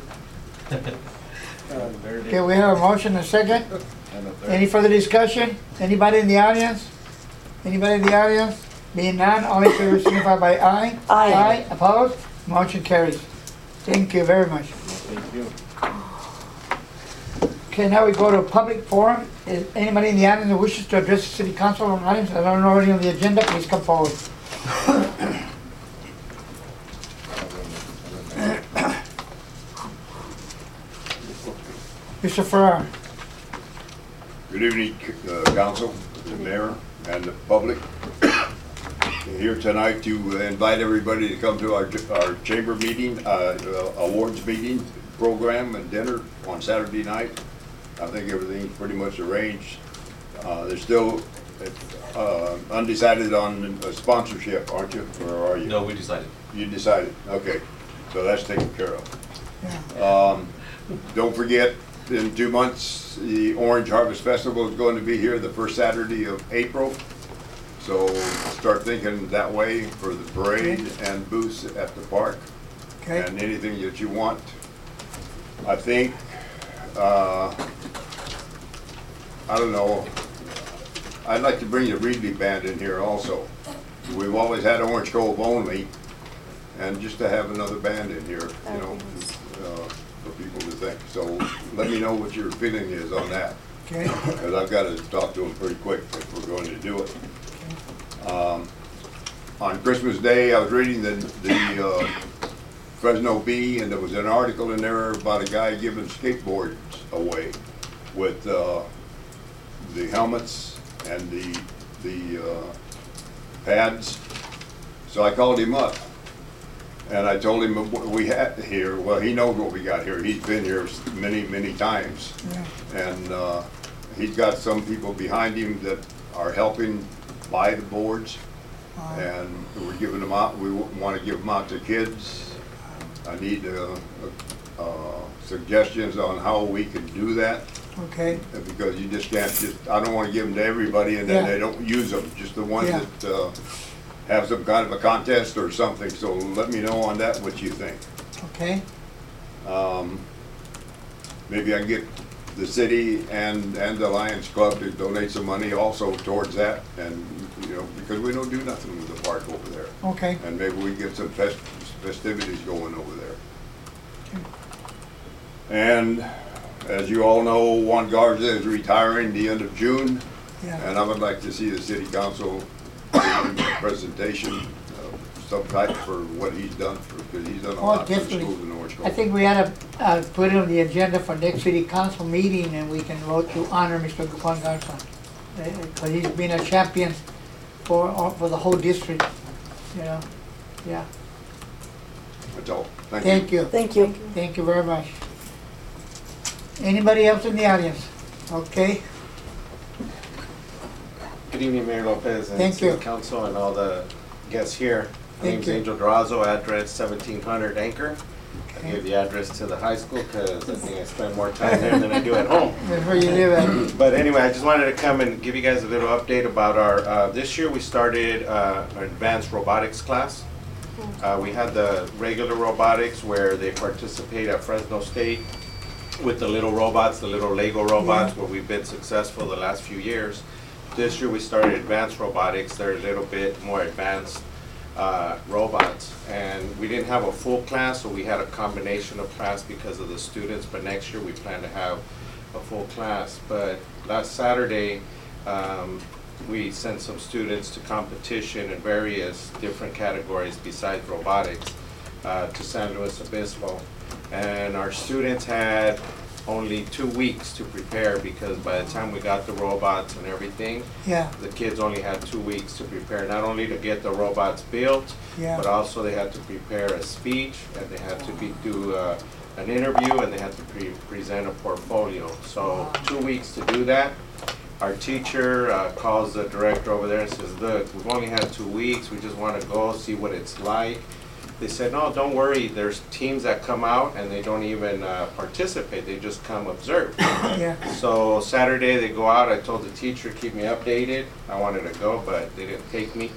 Speaker 4: Okay, we have a motion and a second.
Speaker 10: And a third.
Speaker 4: Any further discussion? Anybody in the audience? Anybody in the audience? Being none, all in favor signify by aye.
Speaker 2: Aye.
Speaker 4: Aye, opposed? Motion carries. Thank you very much.
Speaker 10: Thank you.
Speaker 4: Okay, now we go to public forum. Is anybody in the audience that wishes to address the city council on items that are already on the agenda, please come forward. Mister Farrar.
Speaker 11: Good evening, uh, council, the mayor, and the public. Here tonight to invite everybody to come to our, our chamber meeting, uh, awards meeting, program and dinner on Saturday night. I think everything's pretty much arranged. Uh, There's still uh, undecided on a sponsorship, aren't you, or are you?
Speaker 5: No, we decided.
Speaker 11: You decided, okay, so that's taken care of. Um, Don't forget, in two months, the Orange Harvest Festival is going to be here the first Saturday of April. So start thinking that way for the parade and booths at the park.
Speaker 4: Okay.
Speaker 11: And anything that you want. I think, uh, I don't know, I'd like to bring the Reedley Band in here also. We've always had Orange Cove only, and just to have another band in here, you know, uh, for people to think. So let me know what your feeling is on that.
Speaker 4: Okay.
Speaker 11: Because I've got to talk to them pretty quick if we're going to do it. Um, on Christmas Day, I was reading the, the uh, Fresno Bee, and there was an article in there about a guy giving skateboards away with uh, the helmets and the, the uh, pads. So I called him up. And I told him what we had here. Well, he knows what we got here. He's been here many, many times. Yeah. And uh, he's got some people behind him that are helping buy the boards. Uh, and we're giving them out. We want to give them out to kids. I need uh, uh, suggestions on how we can do that.
Speaker 4: Okay.
Speaker 11: Because you just can't just, I don't want to give them to everybody and then
Speaker 4: yeah.
Speaker 11: they don't use them. Just the ones
Speaker 4: yeah.
Speaker 11: that uh, have some kind of a contest or something, so let me know on that what you think.
Speaker 4: Okay.
Speaker 11: Um, maybe I can get the city and, and the Lions Club to donate some money also towards that, and, you know, because we don't do nothing with the park over there.
Speaker 4: Okay.
Speaker 11: And maybe we get some fest festivities going over there.
Speaker 4: Okay.
Speaker 11: And as you all know, Juan Garza is retiring the end of June,
Speaker 4: yeah.
Speaker 11: and I would like to see the city council presentation of some type for what he's done, because he's done a
Speaker 4: oh,
Speaker 11: lot for the
Speaker 4: definitely.
Speaker 11: schools in Orange Grove.
Speaker 4: I think we ought to uh, put it on the agenda for next city council meeting, and we can vote to honor Mister Juan Garza, because he's been a champion for uh, for the whole district. You know, yeah.
Speaker 11: That's all. Thank,
Speaker 4: Thank
Speaker 11: you.
Speaker 4: you.
Speaker 2: Thank you.
Speaker 4: Thank you very much. Anybody else in the audience? Okay.
Speaker 10: Good evening, Mayor Lopez and
Speaker 4: Thank
Speaker 10: City
Speaker 4: you.
Speaker 10: Council and all the guests here. My
Speaker 4: Thank
Speaker 10: name's
Speaker 4: you.
Speaker 10: Angel Durazo, address seventeen hundred Anchor.
Speaker 4: Okay.
Speaker 10: I gave the address to the high school because I think I spend more time there than I do at home.
Speaker 4: That's where you live at.
Speaker 10: But anyway, I just wanted to come and give you guys a little update about our, uh, this year we started uh, our advanced robotics class. Uh, we had the regular robotics where they participate at Fresno State with the little robots, the little Lego robots,
Speaker 4: Yeah.
Speaker 10: where we've been successful the last few years. This year we started advanced robotics. They're a little bit more advanced uh, robots. And we didn't have a full class, so we had a combination of class because of the students. But next year we plan to have a full class. But last Saturday, um, we sent some students to competition in various different categories besides robotics uh, to San Luis Obispo. And our students had only two weeks to prepare because by the time we got the robots and everything,
Speaker 4: Yeah.
Speaker 10: the kids only had two weeks to prepare, not only to get the robots built,
Speaker 4: Yeah.
Speaker 10: but also they had to prepare a speech, and they had to be, do uh, an interview, and they had to pre present a portfolio. So two weeks to do that. Our teacher uh, calls the director over there and says, look, we've only had two weeks, we just want to go see what it's like. They said, no, don't worry, there's teams that come out and they don't even uh, participate, they just come observe.
Speaker 4: Yeah.
Speaker 10: So Saturday they go out, I told the teacher, keep me updated. I wanted to go, but they didn't take me.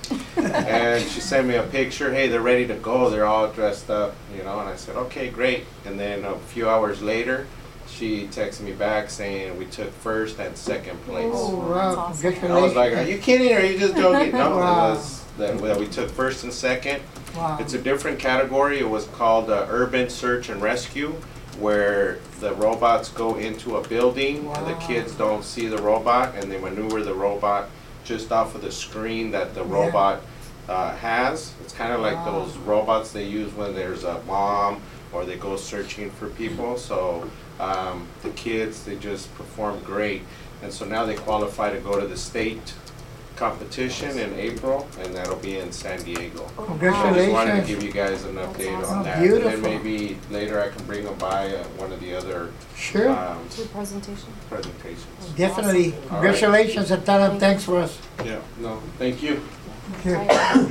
Speaker 10: And she sent me a picture, hey, they're ready to go, they're all dressed up, you know, and I said, okay, great. And then a few hours later, she texted me back saying we took first and second place.
Speaker 4: Oh, wow.
Speaker 9: That's awesome.
Speaker 10: I was like, are
Speaker 4: Congratulations.
Speaker 10: you kidding or are you just joking? No,
Speaker 4: Wow.
Speaker 10: it was that, that we took first and second.
Speaker 4: Wow.
Speaker 10: It's a different category. It was called uh, Urban Search and Rescue, where the robots go into a building and the
Speaker 4: Wow.
Speaker 10: kids don't see the robot and they maneuver the robot just off of the screen that the
Speaker 4: Yeah.
Speaker 10: robot uh, has. It's kind of like
Speaker 4: Wow.
Speaker 10: those robots they use when there's a bomb or they go searching for people. So um, the kids, they just perform great. And so now they qualify to go to the state competition in April, and that'll be in San Diego. So I just wanted to
Speaker 4: Congratulations.
Speaker 10: give you guys an update
Speaker 9: That's
Speaker 10: on
Speaker 4: awesome.
Speaker 10: that.
Speaker 4: Oh,
Speaker 10: And
Speaker 4: beautiful.
Speaker 10: then maybe later I can bring them by uh, one of the other
Speaker 4: Sure.
Speaker 10: um,
Speaker 9: To the presentation.
Speaker 10: presentations.
Speaker 4: Definitely.
Speaker 10: All right.
Speaker 4: Congratulations and tell them thanks for us.
Speaker 10: Yeah, no, thank you.
Speaker 4: Okay.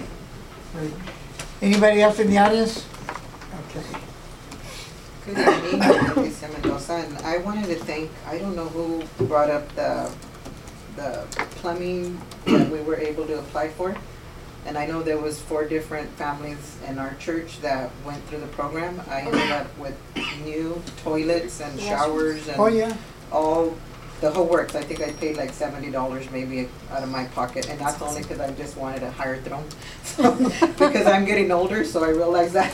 Speaker 4: Anybody else in the audience? Okay.
Speaker 12: Good evening, I'm Lisa Mendoza, and I wanted to thank, I don't know who brought up the, the plumbing that we were able to apply for. And I know there was four different families in our church that went through the program. I ended up with new toilets and showers and
Speaker 4: Oh, yeah.
Speaker 12: all, the whole works. I think I paid like seventy dollars maybe out of my pocket, and that's only because I just wanted a higher throne. because I'm getting older, so I realize that.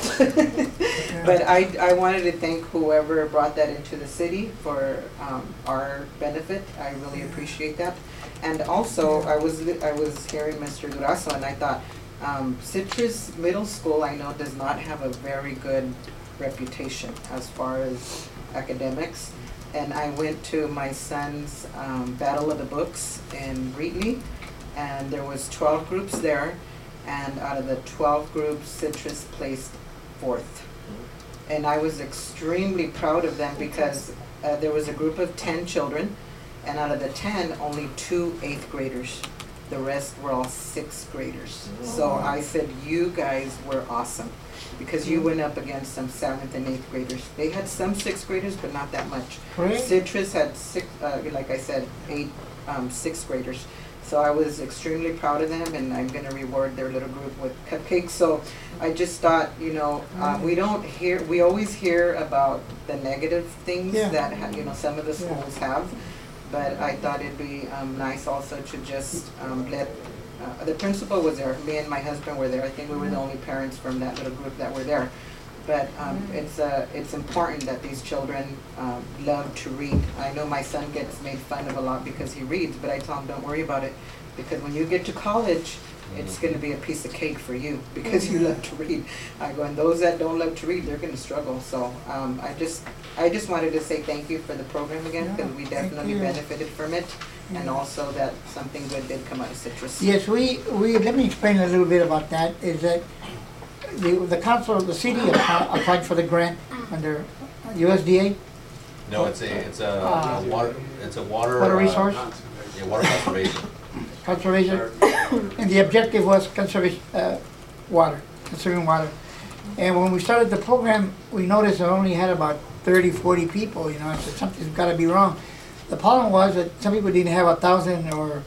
Speaker 12: But I, I wanted to thank whoever brought that into the city for um, our benefit. I really appreciate that. And also, I was li- I was hearing Mister Durazo, and I thought um, Citrus Middle School, I know, does not have a very good reputation as far as academics. And I went to my son's um, Battle of the Books in Wheatley, and there was twelve groups there, and out of the twelve groups, Citrus placed fourth. And I was extremely proud of them because uh, there was a group of ten children, and out of the ten, only two eighth graders. The rest were all sixth graders. So I said, you guys were awesome, because you went up against some seventh and eighth graders. They had some sixth graders, but not that much.
Speaker 4: Great.
Speaker 12: Citrus had six, uh, like I said, eight um, sixth graders. So I was extremely proud of them, and I'm gonna reward their little group with cupcakes. So I just thought, you know, uh, we don't hear, we always hear about the negative things
Speaker 4: Yeah.
Speaker 12: that, ha- you know, some of the
Speaker 4: Yeah.
Speaker 12: schools have. But I thought it'd be um, nice also to just um, let, uh, the principal was there, me and my husband were there. I think we were the only parents from that little group that were there. But um, it's uh, it's important that these children um, love to read. I know my son gets made fun of a lot because he reads, but I tell him, don't worry about it, because when you get to college, it's going to be a piece of cake for you because you love to read. I go, and those that don't love to read, they're going to struggle. So um, I just I just wanted to say thank you for the program again, because we
Speaker 4: thank
Speaker 12: definitely
Speaker 4: you.
Speaker 12: benefited from it, and also that something good did come out of Citrus.
Speaker 4: Yes, we, we, let me explain a little bit about that, is that the, the council, the city applied applied for the grant under U S D A.
Speaker 5: No, it's a, it's a
Speaker 4: Ah.
Speaker 5: a water, it's a water.
Speaker 4: Water
Speaker 5: uh,
Speaker 4: resource?
Speaker 5: Yeah, water conservation.
Speaker 4: Conservation, and the objective was conservation, uh, water, conserving water. And when we started the program, we noticed it only had about thirty, forty people, you know, I said, something's gotta be wrong. The problem was that some people didn't have a thousand or,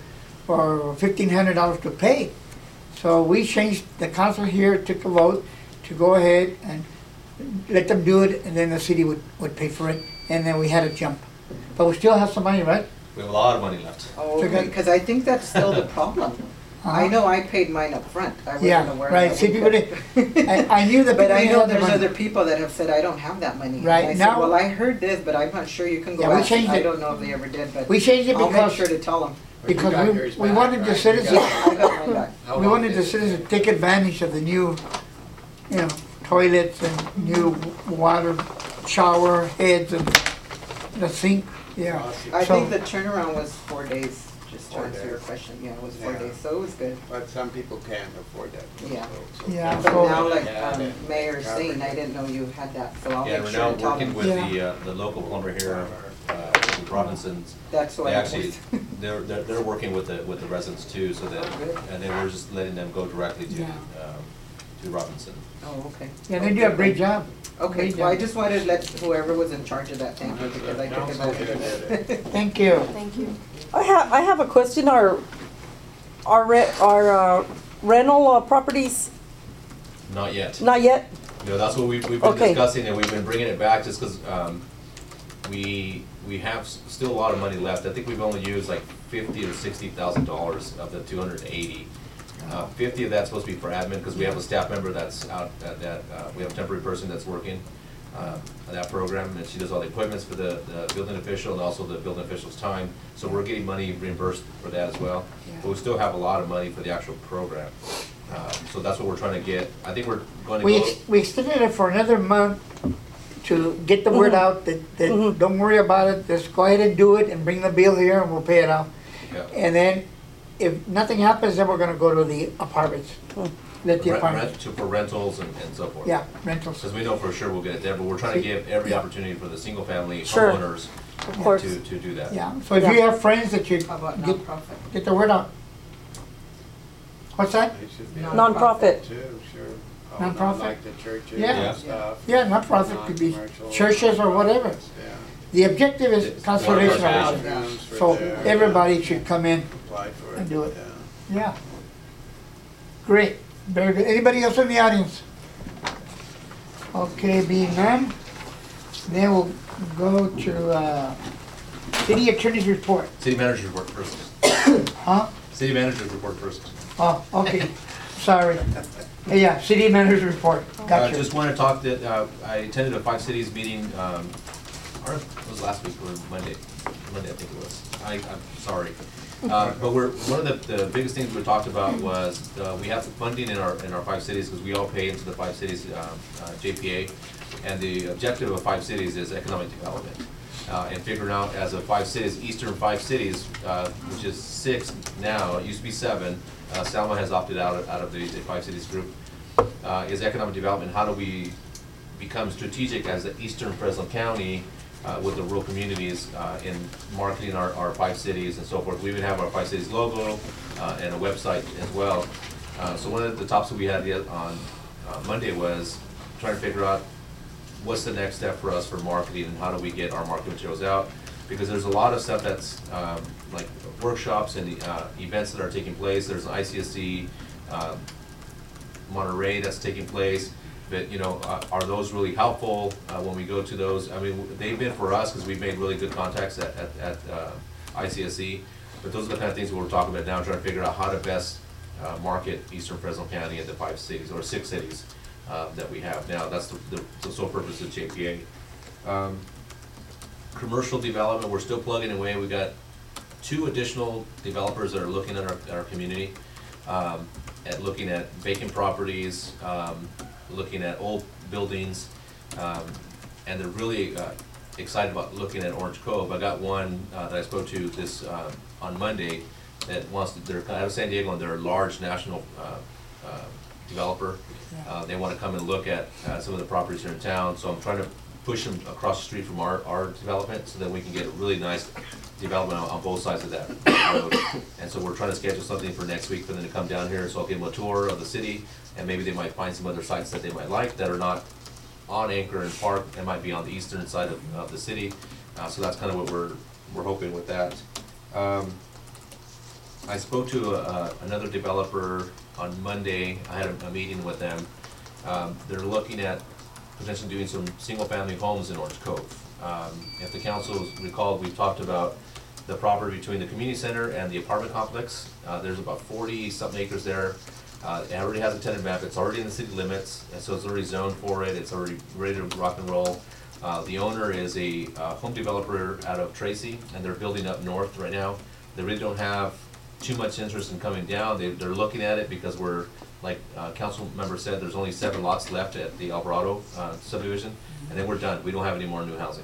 Speaker 4: or fifteen hundred dollars to pay. So we changed, the council here took a vote to go ahead and let them do it, and then the city would, would pay for it, and then we had a jump. But we still have some money, right?
Speaker 5: We have a lot of money left.
Speaker 12: Oh,
Speaker 4: So good.
Speaker 12: because I think that's still the problem. I
Speaker 4: Uh-huh.
Speaker 12: know I paid mine up front. I wasn't
Speaker 4: Yeah,
Speaker 12: aware
Speaker 4: right.
Speaker 12: that
Speaker 4: See,
Speaker 12: we
Speaker 4: people
Speaker 12: could.
Speaker 4: did- I- I knew that
Speaker 12: But
Speaker 4: people
Speaker 12: I
Speaker 4: didn't
Speaker 12: know
Speaker 4: have the
Speaker 12: there's
Speaker 4: money.
Speaker 12: other people that have said, I don't have that money.
Speaker 4: Right,
Speaker 12: And I
Speaker 4: now-
Speaker 12: said, well, I heard this, but I'm not sure you can go
Speaker 4: Yeah, we
Speaker 12: ask.
Speaker 4: changed
Speaker 12: I
Speaker 4: it.
Speaker 12: don't know if they ever did, but
Speaker 4: We changed it
Speaker 12: I'll make
Speaker 4: because,
Speaker 12: sure to tell them.
Speaker 4: because
Speaker 8: got
Speaker 4: we,
Speaker 8: yours
Speaker 4: we
Speaker 8: back,
Speaker 4: wanted the
Speaker 8: right? You
Speaker 4: citizens,
Speaker 12: I got mine back.
Speaker 4: we wanted the citizens to take advantage of the new, you know, toilets and new water shower heads and the sink, yeah.
Speaker 12: I
Speaker 4: So-
Speaker 12: think the turnaround was four days, just to
Speaker 8: Four
Speaker 12: answer your
Speaker 8: days.
Speaker 12: question. Yeah, it was four
Speaker 8: Yeah.
Speaker 12: days, so it was good.
Speaker 8: But some people can't afford that.
Speaker 12: Yeah.
Speaker 8: So-
Speaker 4: Yeah,
Speaker 12: But
Speaker 4: so-
Speaker 12: now, like
Speaker 8: Yeah,
Speaker 12: um,
Speaker 8: and-
Speaker 12: Mayor's saying, I didn't know you had that, so I'll
Speaker 5: Yeah,
Speaker 12: make
Speaker 5: we're
Speaker 12: sure
Speaker 5: now
Speaker 12: to tell
Speaker 5: working
Speaker 12: them.
Speaker 5: with
Speaker 4: Yeah.
Speaker 5: the, uh, the local plumber here, uh, with Robinson's.
Speaker 12: That's
Speaker 5: They
Speaker 12: why. I
Speaker 5: actually,
Speaker 12: was-
Speaker 5: they're, they're, they're working with the, with the residents too, so that,
Speaker 12: Oh, good.
Speaker 5: and then we're just letting them go directly to,
Speaker 4: Yeah.
Speaker 5: um, to Robinson.
Speaker 12: Oh, okay.
Speaker 4: Yeah, they do a great job.
Speaker 12: Okay,
Speaker 4: Great
Speaker 12: well, I
Speaker 4: job.
Speaker 12: just wanted to let whoever was in charge of that thank you, because I took him over to
Speaker 4: Thank you.
Speaker 9: Thank you.
Speaker 2: I have, I have a question. Our, our, re- our uh, rental uh, properties,
Speaker 5: Not yet.
Speaker 2: not yet?
Speaker 5: No, that's what we've, we've been
Speaker 2: Okay.
Speaker 5: discussing, and we've been bringing it back just because, um, we, we have s- still a lot of money left. I think we've only used like fifty or sixty thousand dollars of the two hundred and eighty. Uh, fifty of that's supposed to be for admin, because we have a staff member that's out, at that, uh, we have a temporary person that's working, uh, on that program, and she does all the appointments for the, the building official and also the building official's time. So we're getting money reimbursed for that as well. But we still have a lot of money for the actual program. Uh, so that's what we're trying to get. I think we're going to
Speaker 4: We,
Speaker 5: go.
Speaker 4: ex- we extended it for another month to get the word out that, that
Speaker 2: Mhm.
Speaker 4: don't worry about it, just go ahead and do it and bring the bill here and we'll pay it out.
Speaker 5: Yeah.
Speaker 4: And then if nothing happens, then we're gonna go to the apartments. Let the
Speaker 5: Rent-
Speaker 4: apartments,
Speaker 5: rent to- For rentals and, and so forth.
Speaker 4: yeah, rentals.
Speaker 5: Because we know for sure we'll get it there, but we're trying to give every opportunity for the single-family
Speaker 2: Sure.
Speaker 5: homeowners
Speaker 2: Of course.
Speaker 5: to, to do that.
Speaker 4: Yeah, so if you have friends that you
Speaker 12: How about
Speaker 4: get,
Speaker 12: nonprofit?
Speaker 4: get the word out. What's that?
Speaker 8: They should be
Speaker 2: Nonprofit.
Speaker 8: Too, sure. Oh,
Speaker 4: Nonprofit?
Speaker 8: not Like the churches
Speaker 4: Yeah.
Speaker 8: and stuff.
Speaker 4: Yeah, nonprofit could be
Speaker 8: Non-commercial.
Speaker 4: churches or whatever.
Speaker 8: Yeah.
Speaker 4: The objective is
Speaker 5: It's
Speaker 4: conservation
Speaker 5: water
Speaker 4: of
Speaker 5: conservation.
Speaker 4: water.
Speaker 8: Rooms for
Speaker 4: So
Speaker 8: there,
Speaker 4: everybody
Speaker 8: yeah.
Speaker 4: should come in,
Speaker 8: Apply for it.
Speaker 4: and do it.
Speaker 8: Yeah.
Speaker 4: yeah. Great, very good. Anybody else in the audience? Okay, being none, then we'll go to, uh, city attorney's report.
Speaker 5: City manager's report first.
Speaker 4: Huh?
Speaker 5: City manager's report first.
Speaker 4: Oh, okay. sorry. Hey, yeah, city manager's report.
Speaker 5: Uh,
Speaker 4: Gotcha.
Speaker 5: just want to talk that, uh, I attended a Five Cities meeting, um, or it was last week or Monday, Monday I think it was. I, I'm sorry. Uh, but we're, one of the, the biggest things we talked about was, uh, we have the funding in our, in our five cities, because we all pay into the five cities, um, uh, J P A. And the objective of five cities is economic development. Uh, and figuring out as of five cities, eastern five cities, uh, which is six now, it used to be seven. Uh, Salma has opted out of, out of the, the five cities group. Uh, is economic development, how do we become strategic as the eastern Fresno County uh, with the rural communities uh, in marketing our, our five cities and so forth. We even have our five cities logo uh, and a website as well. Uh, so one of the topics that we had on uh, Monday was trying to figure out what's the next step for us for marketing and how do we get our marketing materials out. Because there's a lot of stuff that's um, like workshops and uh, events that are taking place. There's an I C S C uh, Monterey that's taking place. But you know, uh, are those really helpful uh, when we go to those? I mean, they've been for us because we've made really good contacts at, at, at uh, I C S C. But those are the kind of things that we're talking about now, trying to figure out how to best uh, market Eastern Fresno County and the five cities, or six cities uh, that we have now. That's the, the, the sole purpose of J P A. Um, commercial development, we're still plugging away. We've got two additional developers that are looking at our, at our community, um, at looking at vacant properties, um, looking at old buildings, um, and they're really uh, excited about looking at Orange Cove. I got one uh, that I spoke to this uh, on Monday that wants to, they're out of San Diego and they're a large national uh, uh, developer. Uh, they want to come and look at uh, some of the properties here in town, so I'm trying to push them across the street from our, our development so that we can get a really nice development on, on both sides of that road. And so we're trying to schedule something for next week for them to come down here, so I'll give them a tour of the city, and maybe they might find some other sites that they might like that are not on Anchor and Park, and might be on the eastern side of, of the city. Uh, so that's kind of what we're, we're hoping with that. Um, I spoke to a, another developer on Monday. I had a, a meeting with them. Um, they're looking at potentially doing some single-family homes in Orange Cove. Um, if the council recalled, we've talked about the property between the community center and the apartment complex. Uh, there's about forty something acres there. Uh, it already has a tenant map. It's already in the city limits, and so it's already zoned for it. It's already ready to rock and roll. Uh, the owner is a uh, home developer out of Tracy, and they're building up north right now. They really don't have too much interest in coming down. They, they're looking at it because we're, like uh, council member said, there's only seven lots left at the Alvarado uh, subdivision, and then we're done. We don't have any more new housing.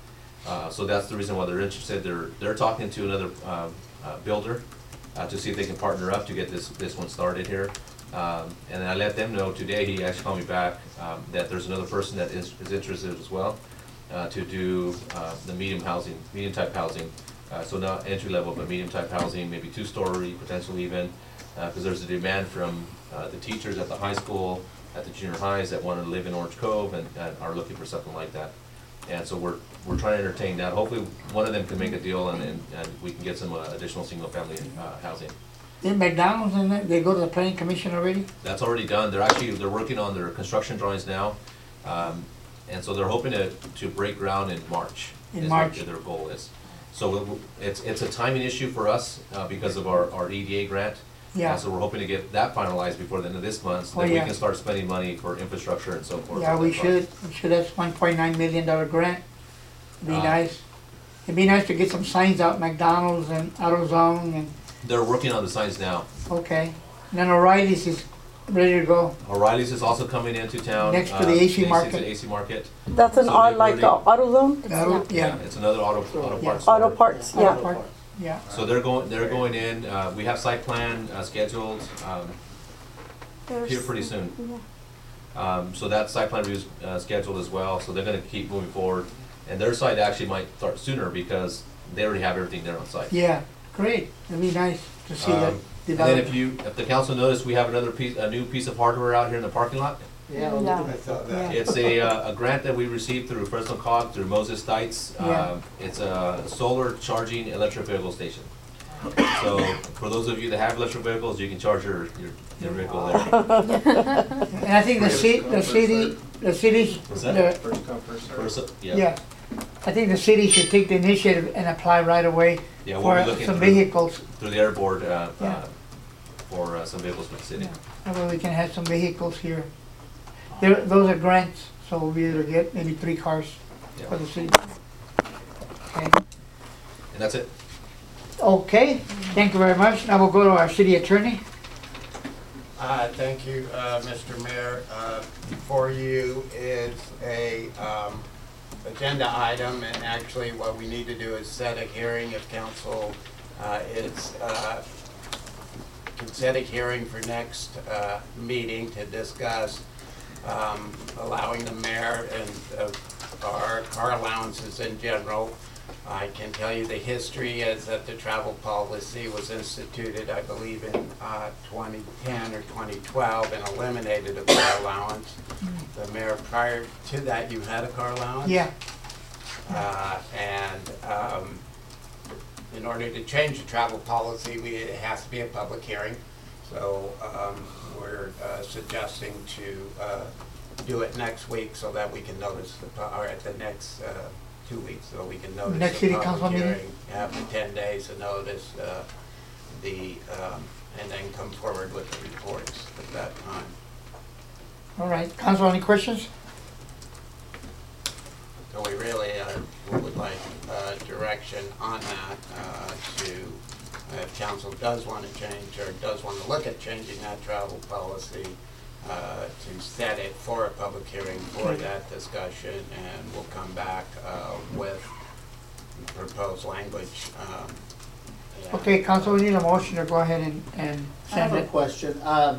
Speaker 5: Uh, so that's the reason why they're interested. They're they're talking to another um, uh, builder uh, to see if they can partner up to get this this one started here. Um, and I let them know today. He actually called me back um, that there's another person that is, is interested as well uh, to do uh, the medium housing, medium type housing. Uh, so not entry level, but medium type housing, maybe two story, potentially even, because uh, there's a demand from uh, the teachers at the high school, at the junior highs that want to live in Orange Cove and, and are looking for something like that. And so we're we're trying to entertain that. Hopefully, one of them can make a deal, and and, and we can get some uh, additional single family uh, housing.
Speaker 4: In McDonald's, and they go to the planning commission already?
Speaker 5: That's already done. They're actually they're working on their construction drawings now, um, and so they're hoping to to break ground in March.
Speaker 4: In
Speaker 5: is
Speaker 4: March.
Speaker 5: Their, their goal is. So it's it's a timing issue for us uh, because of our our E D A grant.
Speaker 4: Yeah.
Speaker 5: Uh, so we're hoping to get that finalized before the end of this month, so
Speaker 4: Oh,
Speaker 5: that
Speaker 4: yeah.
Speaker 5: we can start spending money for infrastructure and so forth.
Speaker 4: Yeah,
Speaker 5: on
Speaker 4: we
Speaker 5: that project.
Speaker 4: should, we should, that's one point nine million dollar grant. It'd be
Speaker 5: Uh,
Speaker 4: nice. It'd be nice to get some signs out, McDonald's and AutoZone and,
Speaker 5: They're working on the signs now.
Speaker 4: okay. And then O'Reilly's is ready to go.
Speaker 5: O'Reilly's is also coming into town.
Speaker 4: Next to
Speaker 5: uh,
Speaker 4: the A C
Speaker 5: next to
Speaker 4: market.
Speaker 5: the A C market.
Speaker 2: That's an
Speaker 5: So
Speaker 2: odd,
Speaker 5: they've
Speaker 2: like
Speaker 5: already-
Speaker 2: uh, AutoZone?
Speaker 4: Auto- Yeah,
Speaker 5: It's another auto, auto
Speaker 4: Yeah.
Speaker 5: parts.
Speaker 2: Auto
Speaker 5: store.
Speaker 2: parts,
Speaker 4: Auto
Speaker 2: yeah.
Speaker 4: part, yeah.
Speaker 5: So they're going, they're going in, uh, we have site plan, uh, scheduled, um, here pretty soon. Um, so that site plan review is, uh, scheduled as well, so they're gonna keep moving forward. And their site actually might start sooner because they already have everything there on site.
Speaker 4: Yeah, great. It'd be nice to see that
Speaker 5: Um, And then if
Speaker 4: develop.
Speaker 5: you, if the council noticed, we have another piece, a new piece of hardware out here in the parking lot.
Speaker 3: Yeah, I'll
Speaker 9: Yeah.
Speaker 3: look at that.
Speaker 4: Yeah.
Speaker 5: It's a, uh, a grant that we received through Fresno Cog, through Moses Stites.
Speaker 4: Yeah.
Speaker 5: Um, It's a solar charging electric vehicle station. So for those of you that have electric vehicles, you can charge your, your, your vehicle there.
Speaker 4: And I think the ci- the city, the city,
Speaker 5: What's that?
Speaker 4: the,
Speaker 5: First,
Speaker 4: yeah. I think the city should take the initiative and apply right away
Speaker 5: Yeah, we'll
Speaker 4: for
Speaker 5: be looking
Speaker 4: some
Speaker 5: through-
Speaker 4: vehicles.
Speaker 5: Through the air board, uh,
Speaker 4: Yeah.
Speaker 5: uh, for uh, some vehicles for the city.
Speaker 4: That way we can have some vehicles here. There, those are grants, so we'll be able to get maybe three cars
Speaker 5: Yeah.
Speaker 4: for the city. Okay.
Speaker 5: And that's it.
Speaker 4: Okay, thank you very much. Now we'll go to our city attorney.
Speaker 13: Uh, thank you, uh, Mister Mayor. Uh, before you is a, um, agenda item, and actually what we need to do is set a hearing if council, uh, is, uh, can set a hearing for next, uh, meeting to discuss, um, allowing the mayor and, uh, our car allowances in general. I can tell you the history is that the travel policy was instituted, I believe, in uh, twenty ten or twenty twelve and eliminated a car allowance. The mayor, prior to that, you had a car allowance?
Speaker 4: Yeah.
Speaker 13: Uh, and um, in order to change the travel policy, we, it has to be a public hearing. So um, we're uh, suggesting to uh, do it next week so that we can notice the, pu- or at the next uh, two weeks, so we can notice
Speaker 4: Next
Speaker 13: the
Speaker 4: city council
Speaker 13: public
Speaker 4: meeting?
Speaker 13: hearing. Have the ten days to notice uh, the, um, and then come forward with the reports at that time.
Speaker 4: All right, council, any questions?
Speaker 13: So we really uh, would like uh, direction on that uh, to, uh, if council does want to change or does want to look at changing that travel policy, uh, to set it for a public hearing for that discussion, and we'll come back uh, with proposed language. um, and,
Speaker 4: Okay, council, we need a motion to go ahead and, and
Speaker 3: I have
Speaker 4: send
Speaker 3: a
Speaker 4: it.
Speaker 3: question. Um,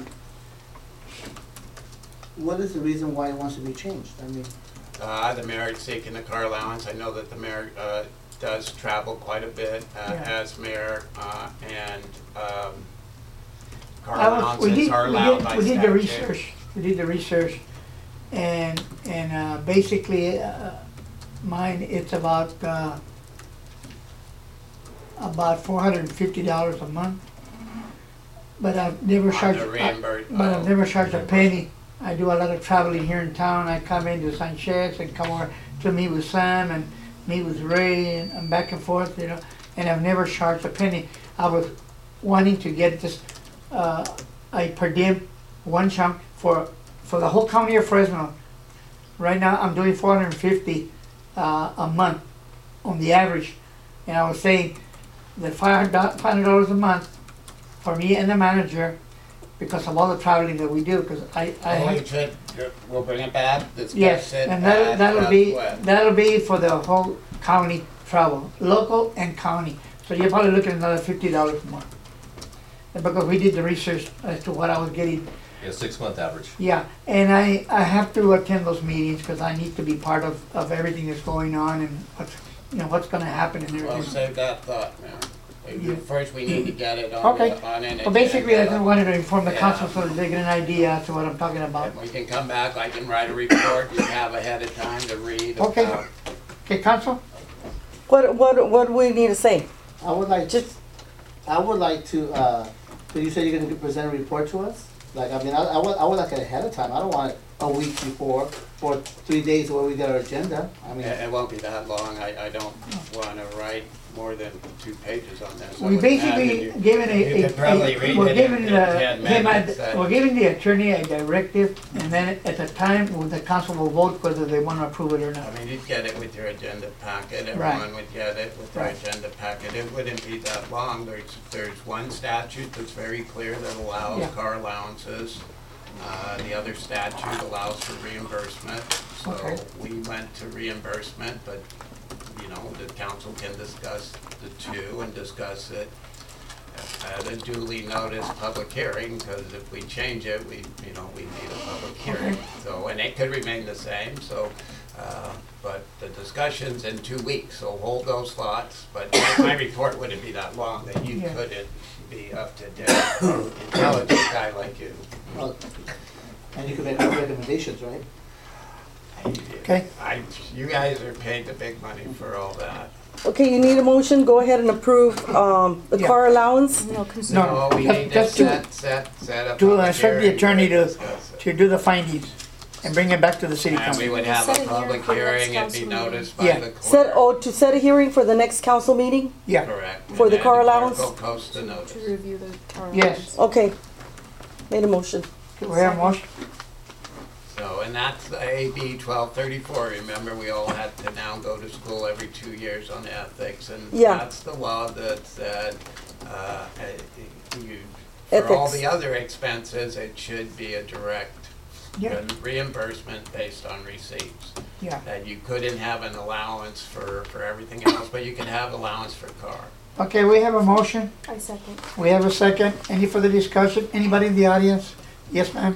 Speaker 3: what is the reason why it wants to be changed? I mean,
Speaker 13: Uh, the mayor is seeking a car allowance. I know that the mayor uh, does travel quite a bit uh,
Speaker 4: Yeah.
Speaker 13: as mayor, uh, and um, car
Speaker 4: I was- we
Speaker 13: allowances
Speaker 4: did-
Speaker 13: are
Speaker 4: we
Speaker 13: allowed
Speaker 4: did-
Speaker 13: by
Speaker 4: We did the
Speaker 13: statute.
Speaker 4: research, we did the research, and, and uh, basically, uh, mine, it's about, uh, about four hundred and fifty dollars a month. But I've never
Speaker 13: On
Speaker 4: charged,
Speaker 13: the
Speaker 4: I-
Speaker 13: reimbursed-
Speaker 4: but I've
Speaker 13: oh,
Speaker 4: never charged a penny. I do a lot of traveling here in town. I come into Sanchez and come over to meet with Sam and meet with Ray and, and back and forth, you know, and I've never charged a penny. I was wanting to get this, uh, a per diem, one chunk for, for the whole county of Fresno. Right now, I'm doing four hundred and fifty, uh, a month on the average. And I was saying that five hundred dollars a month for me and the manager, because of all the traveling that we do, because I, I
Speaker 13: Oh,
Speaker 4: have.
Speaker 13: you said, you're- we'll bring it back, discuss
Speaker 4: Yes,
Speaker 13: it
Speaker 4: and that,
Speaker 13: at,
Speaker 4: that'll
Speaker 13: uh,
Speaker 4: be,
Speaker 13: what?
Speaker 4: that'll be for the whole county travel, local and county. So you're probably looking at another fifty dollars more. And because we did the research as to what I was getting.
Speaker 5: Yeah, six month average.
Speaker 4: Yeah, and I, I have to attend those meetings because I need to be part of, of everything that's going on and what's, you know, what's gonna happen and
Speaker 13: Well,
Speaker 4: everything.
Speaker 13: save that thought, man.
Speaker 4: Yeah.
Speaker 13: First, we need to get it on,
Speaker 4: Okay.
Speaker 13: the- on an
Speaker 4: Well, basically, I just
Speaker 13: agenda.
Speaker 4: wanted to inform the
Speaker 13: Yeah.
Speaker 4: council so that they get an idea as to what I'm talking about.
Speaker 13: And we can come back, I can write a report you have ahead of time to read
Speaker 4: Okay.
Speaker 13: about.
Speaker 4: Okay, council?
Speaker 2: What, what, what do we need to say?
Speaker 3: I would like,
Speaker 2: Just,
Speaker 3: I would like to, uh, so you said you're gonna present a report to us? Like, I mean, I, I would, I would like it ahead of time. I don't want it a week before, or three days where we get our agenda. I mean,
Speaker 13: It, it won't be that long, I, I don't wanna write more than two pages on this. I
Speaker 4: We
Speaker 13: would
Speaker 4: basically
Speaker 13: imagine you-
Speaker 4: given
Speaker 13: you
Speaker 4: a,
Speaker 13: could probably
Speaker 4: a,
Speaker 13: read
Speaker 4: a, we're
Speaker 13: it
Speaker 4: giving
Speaker 13: in- in
Speaker 4: the,
Speaker 13: ten
Speaker 4: him a-
Speaker 13: minutes, uh,
Speaker 4: we're giving the attorney a directive, and then at the time, when the council will vote whether they wanna approve it or not.
Speaker 13: I mean, you'd get it with your agenda packet,
Speaker 4: Right.
Speaker 13: everyone would get it with their
Speaker 4: Right.
Speaker 13: agenda packet, it wouldn't be that long, there's, there's one statute that's very clear that allows
Speaker 4: Yeah.
Speaker 13: car allowances. Uh, the other statute allows for reimbursement, so
Speaker 4: Okay.
Speaker 13: we went to reimbursement, but, you know, the council can discuss the two and discuss it at a duly noticed public hearing, because if we change it, we, you know, we need a public hearing.
Speaker 4: Okay.
Speaker 13: So, and it could remain the same, so, uh, but the discussion's in two weeks, so hold those thoughts. But my- my report wouldn't be that long, that you
Speaker 4: Yeah.
Speaker 13: couldn't be up to date, intelligent guy like you.
Speaker 3: well, and you can make recommendations, right?
Speaker 4: Okay.
Speaker 13: I, you guys are paid the big money for all that.
Speaker 2: okay, you need a motion, go ahead and approve, um, the
Speaker 4: Yeah.
Speaker 2: car allowance?
Speaker 9: No,
Speaker 4: No,
Speaker 13: So we
Speaker 4: just-
Speaker 13: need to
Speaker 4: just to-
Speaker 13: set, set, set up.
Speaker 4: To uh, instruct the attorney to,
Speaker 13: Discuss it.
Speaker 4: to do the findings and bring it back to the city
Speaker 13: And
Speaker 4: council.
Speaker 13: we would have
Speaker 9: Set a
Speaker 13: a public
Speaker 9: hearing
Speaker 13: hearing,
Speaker 9: for
Speaker 13: it'd be
Speaker 9: next council
Speaker 13: noticed by
Speaker 4: Yeah.
Speaker 13: the clerk.
Speaker 2: Set, oh, to set a hearing for the next council meeting?
Speaker 4: Yeah,
Speaker 13: Correct.
Speaker 2: For
Speaker 13: And
Speaker 2: the
Speaker 13: then
Speaker 2: car
Speaker 13: clerk
Speaker 2: allowance?
Speaker 13: will post the notice.
Speaker 9: To review the car
Speaker 4: Yes.
Speaker 9: allowance.
Speaker 2: Okay. Made a motion.
Speaker 4: do we have a motion?
Speaker 13: So, and that's the A B twelve thirty-four, remember, we all had to now go to school every two years on ethics, and
Speaker 2: Yeah.
Speaker 13: that's the law that said, uh, uh, you, for all
Speaker 2: Ethics.
Speaker 13: the other expenses, it should be a direct
Speaker 4: Yeah,
Speaker 13: re- reimbursement based on receipts.
Speaker 4: yeah.
Speaker 13: That you couldn't have an allowance for, for everything else, but you can have allowance for car.
Speaker 4: Okay, we have a motion.
Speaker 9: I second.
Speaker 4: We have a second. Any further discussion? Anybody in the audience? Yes, ma'am?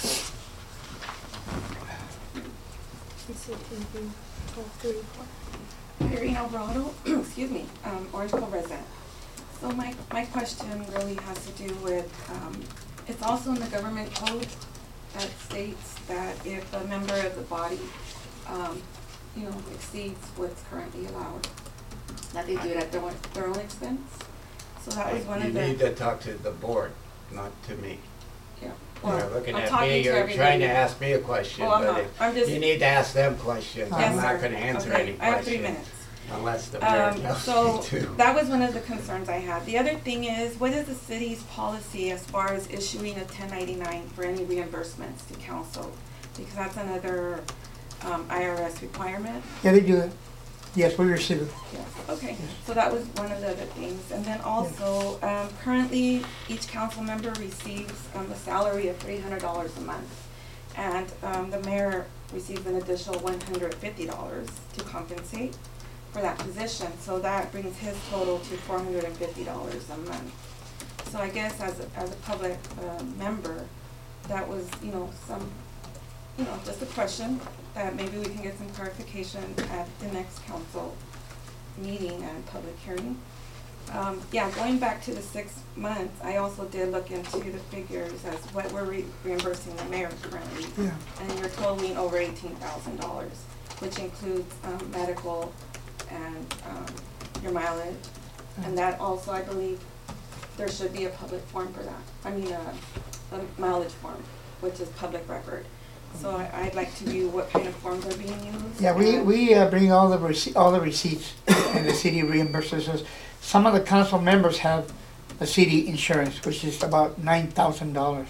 Speaker 9: You said A B twelve thirty-four.
Speaker 7: Irene Alvarado, excuse me, um, Orange Grove resident. So my, my question really has to do with, um, it's also in the government code that states that if a member of the body, um, you know, exceeds what's currently allowed, that they do it at their own, their own expense. So that was one
Speaker 13: You
Speaker 7: of the.
Speaker 13: need to talk to the board, not to me.
Speaker 7: Yeah.
Speaker 13: You're
Speaker 7: Well,
Speaker 13: looking
Speaker 7: I'm
Speaker 13: at
Speaker 7: talking
Speaker 13: me,
Speaker 7: to
Speaker 13: you're
Speaker 7: everybody.
Speaker 13: trying to ask me a question,
Speaker 7: Well, I'm
Speaker 13: but
Speaker 7: not.
Speaker 13: if-
Speaker 7: I'm just.
Speaker 13: you need to ask them questions.
Speaker 7: Yes,
Speaker 13: I'm not
Speaker 7: sir.
Speaker 13: gonna answer
Speaker 7: Okay,
Speaker 13: any
Speaker 7: I have three
Speaker 13: questions.
Speaker 7: minutes.
Speaker 13: Unless the mayor
Speaker 7: Um,
Speaker 13: tells
Speaker 7: so
Speaker 13: me to.
Speaker 7: that was one of the concerns I had. The other thing is, what is the city's policy as far as issuing a ten ninety-nine for any reimbursements to council? Because that's another, um, I R S requirement.
Speaker 4: Yeah, they do it. Yes, we receive it.
Speaker 7: Yes, okay, so that was one of the other things. And then also, um, currently, each council member receives, um, a salary of three hundred dollars a month. And, um, the mayor receives an additional one hundred fifty dollars to compensate for that position. So that brings his total to four hundred fifty dollars a month. So I guess as a, as a public, uh, member, that was, you know, some, you know, just a question that maybe we can get some clarification at the next council meeting and public hearing. Um, yeah, going back to the six months, I also did look into the figures as what we're re- reimbursing the mayor currently.
Speaker 4: Yeah.
Speaker 7: And you're totaling over eighteen thousand dollars, which includes, um, medical and, um, your mileage. And that also, I believe, there should be a public form for that. I mean, a, a mileage form, which is public record. So I, I'd like to view what kind of forms are being used.
Speaker 4: Yeah, we,
Speaker 7: and-
Speaker 4: we uh, bring all the rece all the receipts and the city reimburses us. Some of the council members have a city insurance, which is about nine thousand dollars.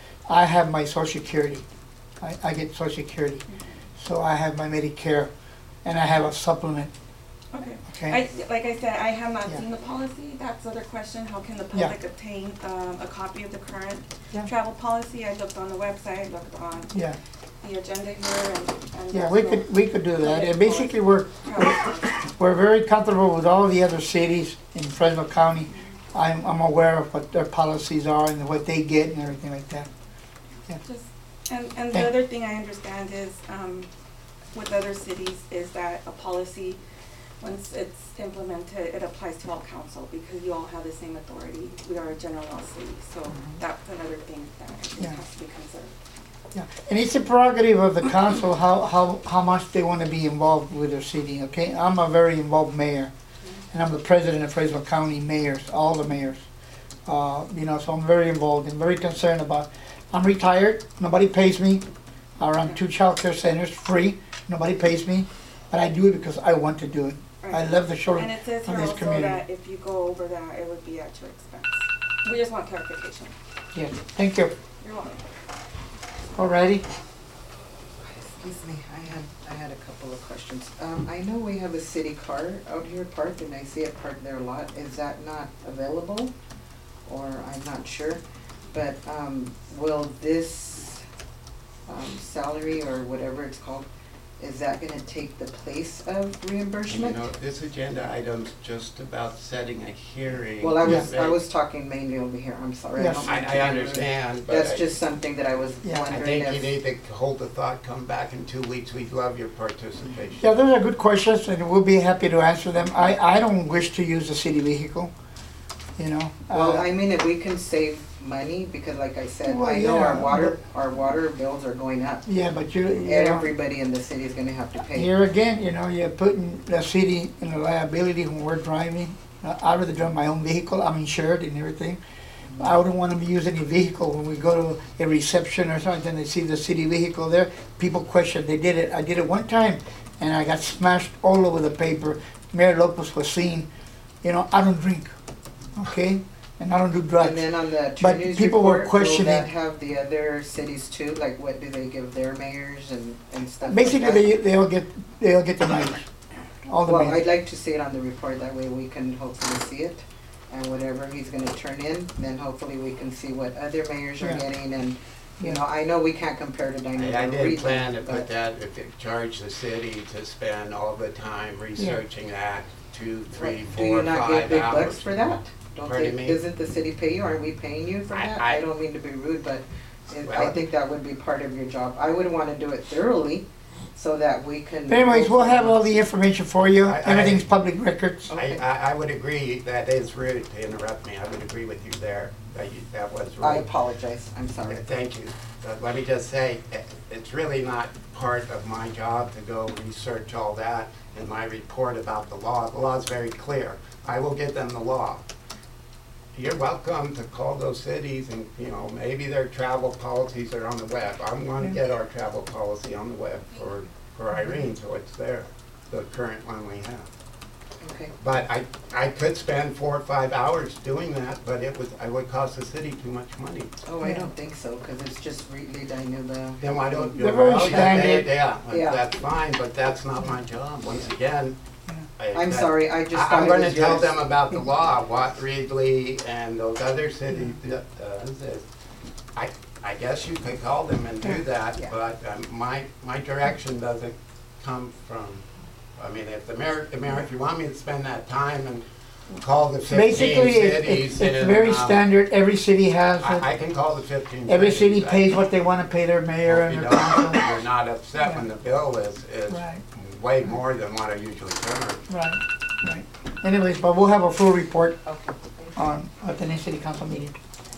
Speaker 4: I have my social security. I, I get social security. So I have my Medicare and I have a supplement,
Speaker 7: Okay.
Speaker 4: okay?
Speaker 7: I, like I said, I have not
Speaker 4: Yeah.
Speaker 7: seen the policy. That's the other question. How can the
Speaker 4: Yeah.
Speaker 7: public obtain, um, a copy of the current
Speaker 4: Yeah.
Speaker 7: travel policy? I looked on the website, I looked on
Speaker 4: Yeah,
Speaker 7: the agenda here and, and.
Speaker 4: yeah, we
Speaker 7: there's
Speaker 4: could, we could do that. And basically, we're,
Speaker 7: no travel.
Speaker 4: we're very comfortable with all the other cities in Fresno County. I'm, I'm aware of what their policies are and what they get and everything like that.
Speaker 7: Just, and, and the
Speaker 4: Thank-
Speaker 7: other thing I understand is, um, with other cities, is that a policy, once it's implemented, it applies to all council, because you all have the same authority. We are a general law city, so that's another thing that I think
Speaker 4: Yeah.
Speaker 7: has to be considered.
Speaker 4: Yeah, and it's a prerogative of the council how, how, how much they want to be involved with their city, okay? I'm a very involved mayor, and I'm the president of Fresno County mayors, all the mayors. Uh, you know, so I'm very involved and very concerned about, I'm retired, nobody pays me. I run two child care centers, free, nobody pays me, but I do it because I want to do it. I
Speaker 7: Right.
Speaker 4: love the children
Speaker 7: And it says
Speaker 4: of
Speaker 7: here
Speaker 4: this
Speaker 7: also
Speaker 4: community.
Speaker 7: that if you go over that, it would be at your expense. We just want clarification.
Speaker 4: Yes, thank you.
Speaker 7: You're welcome.
Speaker 4: Alrighty,
Speaker 12: Excuse me, I had, I had a couple of questions. Um, I know we have a city car out here parked, and I see it parked there a lot. Is that not available? Or I'm not sure, but, um, will this, um, salary or whatever it's called, is that gonna take the place of
Speaker 13: You
Speaker 12: reimbursement?
Speaker 13: know, this agenda item's just about setting a hearing.
Speaker 12: Well, I was,
Speaker 13: Yeah.
Speaker 12: I was talking mainly over here, I'm sorry.
Speaker 4: Yes.
Speaker 12: don't
Speaker 13: I,
Speaker 12: mean to
Speaker 13: I
Speaker 12: be rude.
Speaker 13: understand, but
Speaker 12: That's
Speaker 13: I-
Speaker 12: just something that I was
Speaker 4: Yeah. I
Speaker 13: I
Speaker 12: wondering
Speaker 13: think you
Speaker 12: if,
Speaker 13: need to hold the thought, come back in two weeks, we'd love your participation.
Speaker 4: yeah, those are good questions and we'll be happy to answer them. I, I don't wish to use the city vehicle, you know?
Speaker 12: well,
Speaker 4: Uh,
Speaker 12: I mean, if we can save money, because like I said,
Speaker 4: Well,
Speaker 12: I know our
Speaker 4: yeah,
Speaker 12: water, our water bills are going up.
Speaker 4: Yeah, but you, you know,
Speaker 12: Everybody in the city is gonna have to pay.
Speaker 4: here again, you know, you're putting the city in a liability when we're driving. Uh, I'd rather drive my own vehicle, I'm insured and everything. I wouldn't want to be using a vehicle when we go to a reception or something, they see the city vehicle there, people question, they did it, I did it one time, and I got smashed all over the paper. Mayor Lopez was seen, you know, I don't drink, okay, and I don't do drugs.
Speaker 12: And then on the
Speaker 4: But
Speaker 12: True News
Speaker 4: people were
Speaker 12: report, will
Speaker 4: questioning-
Speaker 12: that have the other cities too? Like what do they give their mayors and, and stuff like
Speaker 4: Basically,
Speaker 12: that?
Speaker 4: they, they all get, they all get the mayors, all the
Speaker 12: Well,
Speaker 4: mayors.
Speaker 12: I'd like to see it on the report, that way we can hopefully see it. And whatever he's gonna turn in, then hopefully we can see what other mayors are
Speaker 4: Yeah.
Speaker 12: getting and, you know, I know we can't compare to Diamond
Speaker 13: I I
Speaker 12: Region,
Speaker 13: did plan to put
Speaker 12: but-
Speaker 13: that, if it charged the city to spend all the time researching that, two, three,
Speaker 12: Do you
Speaker 13: four,
Speaker 12: not
Speaker 13: five
Speaker 12: get big
Speaker 13: hours.
Speaker 12: bucks for that? Don't
Speaker 13: Pardon
Speaker 12: they,
Speaker 13: me?
Speaker 12: doesn't the city pay you, aren't we paying you for
Speaker 13: I-
Speaker 12: that?
Speaker 13: I-
Speaker 12: I don't mean to be rude, but it- I
Speaker 13: Well-
Speaker 12: think that would be part of your job. I would wanna do it thoroughly, so that we can.
Speaker 4: But anyways, we'll have all the information for you,
Speaker 13: I- I-
Speaker 4: everything's public records.
Speaker 13: I, I, I would agree, that is rude to interrupt me, I would agree with you there, that you, that was rude.
Speaker 12: I apologize, I'm sorry.
Speaker 13: Okay, Thank you. But let me just say, i- it's really not part of my job to go research all that in my report about the law. The law is very clear. I will get them the law. You're welcome to call those cities and, you know, maybe their travel policies are on the web. I'm gonna get our travel policy on the web for, for Irene, so it's there, the current one we have.
Speaker 12: Okay.
Speaker 13: But I, I could spend four or five hours doing that, but it would, I would cost the city too much money.
Speaker 12: Oh, I don't think so, cause it's just really Dinuba.
Speaker 13: Then why don't you?
Speaker 4: They're very
Speaker 13: well, yeah, they-
Speaker 4: standard.
Speaker 13: Yeah,
Speaker 12: Yeah.
Speaker 13: that's fine, but that's not my job, once again. I-
Speaker 12: I'm
Speaker 13: that-
Speaker 12: sorry, I just
Speaker 13: I-
Speaker 12: thought
Speaker 13: I'm
Speaker 12: it
Speaker 13: gonna
Speaker 12: was
Speaker 13: tell
Speaker 12: yours.
Speaker 13: them about the law, what Reedley and those other cities do- does is, I, I guess you could call them and do that,
Speaker 12: Yeah.
Speaker 13: but um, my, my direction doesn't come from, I mean, if the mayor, the mayor, if you want me to spend that time and call the fifteen
Speaker 4: Basically, it-
Speaker 13: cities
Speaker 4: it's, it's
Speaker 13: and,
Speaker 4: very
Speaker 13: um,
Speaker 4: standard, every city has it.
Speaker 13: I, I can call the fifteen.
Speaker 4: Every
Speaker 13: cities.
Speaker 4: city
Speaker 13: I-
Speaker 4: pays what they wanna pay their mayor
Speaker 13: Hope
Speaker 4: and
Speaker 13: you
Speaker 4: their
Speaker 13: don't-
Speaker 4: council.
Speaker 13: You're not upset when the bill is, is
Speaker 4: Right.
Speaker 13: way more than what I usually charge.
Speaker 4: Right, right. Anyways, but we'll have a full report
Speaker 12: Okay.
Speaker 4: on, at the next city council meeting.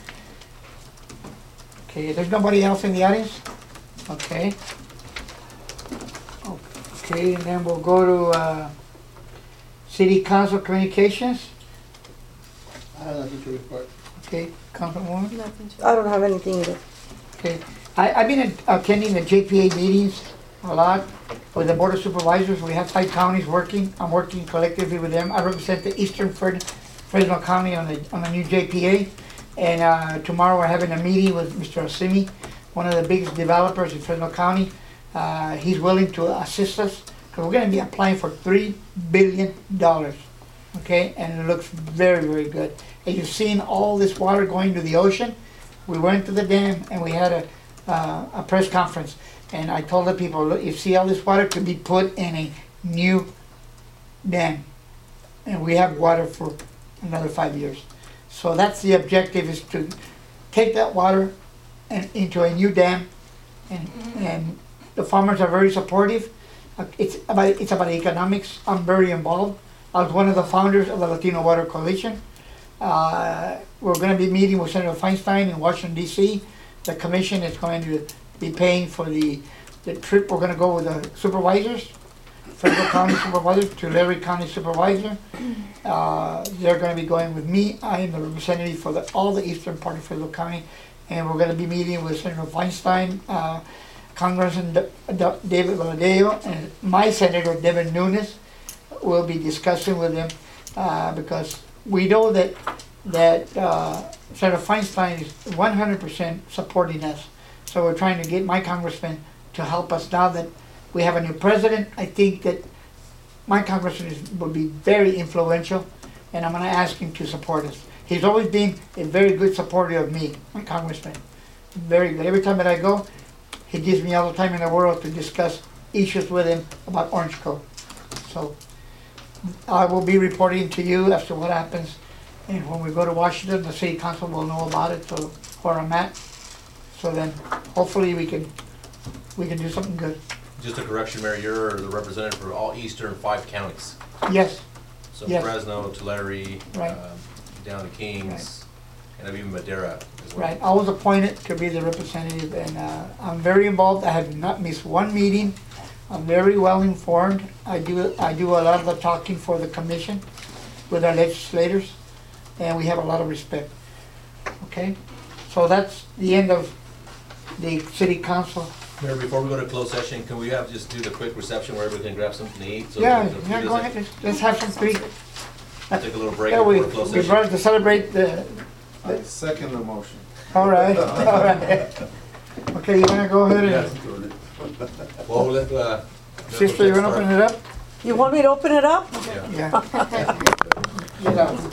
Speaker 4: Okay, there's nobody else in the audience? Okay. Okay, and then we'll go to, uh, city council communications.
Speaker 3: I have nothing to report.
Speaker 4: Okay, Councilwoman?
Speaker 9: Nothing to.
Speaker 2: I don't have anything either.
Speaker 4: Okay, I, I've been attending the J P A meetings a lot with the Board of Supervisors. We have five counties working. I'm working collectively with them. I represent the Eastern Fred- Fresno County on the, on the new J P A. And, uh, tomorrow we're having a meeting with Mister Osimi, one of the biggest developers in Fresno County. Uh, he's willing to assist us, because we're gonna be applying for three billion dollars. Okay, and it looks very, very good. And you've seen all this water going to the ocean. We went to the dam and we had a, uh, a press conference. And I told the people, look, you see all this water could be put in a new dam. And we have water for another five years. So that's the objective, is to take that water and into a new dam. And, and the farmers are very supportive. Uh, It's about, it's about economics. I'm very involved. I was one of the founders of the Latino Water Coalition. Uh, we're gonna be meeting with Senator Feinstein in Washington D C. The commission is going to be paying for the, the trip. We're gonna go with the supervisors, Federal County Supervisors to Larry County Supervisor. Uh, they're gonna be going with me. I am the representative for the, all the eastern part of Federal County. And we're gonna be meeting with Senator Feinstein, uh, Congressman D- D- David Valadeo, and my Senator Devin Nunes. We'll be discussing with them, uh, because we know that, that, uh, Senator Feinstein is one hundred percent supporting us. So we're trying to get my congressman to help us now that we have a new president. I think that my congressman is, will be very influential, and I'm gonna ask him to support us. He's always been a very good supporter of me, my congressman. Very good. Every time that I go, he gives me all the time in the world to discuss issues with him about Orange Code. So I will be reporting to you as to what happens. And when we go to Washington, the city council will know about it, so where I'm at. So then hopefully we can, we can do something good.
Speaker 5: Just a correction, Mayor, you're the representative for all eastern five counties.
Speaker 4: Yes,
Speaker 5: So
Speaker 4: Yes.
Speaker 5: Fresno, Tulare,
Speaker 4: Right.
Speaker 5: um, down to Kings, and even Madera as well.
Speaker 4: right. I was appointed to be the representative, and uh, I'm very involved. I have not missed one meeting. I'm very well informed. I do, I do a lot of the talking for the commission with our legislators, and we have a lot of respect. Okay, so that's the end of the city council.
Speaker 5: Mayor, before we go to closed session, can we have, just do the quick reception where everybody can grab something to eat? So
Speaker 4: Yeah,
Speaker 5: the- the
Speaker 4: yeah,
Speaker 5: food
Speaker 4: go
Speaker 5: isn't-
Speaker 4: ahead, let's, let's have some food.
Speaker 5: Take a little break
Speaker 4: Yeah, we,
Speaker 5: before closed
Speaker 4: we
Speaker 5: session.
Speaker 4: brought it to celebrate the,
Speaker 14: I second the motion.
Speaker 4: all right, all right. Okay, you wanna go ahead and,
Speaker 5: Well, we'll let, uh.
Speaker 4: sister, you wanna open it up?
Speaker 2: You want me to open it up?
Speaker 5: Yeah.
Speaker 4: Yeah. Get out.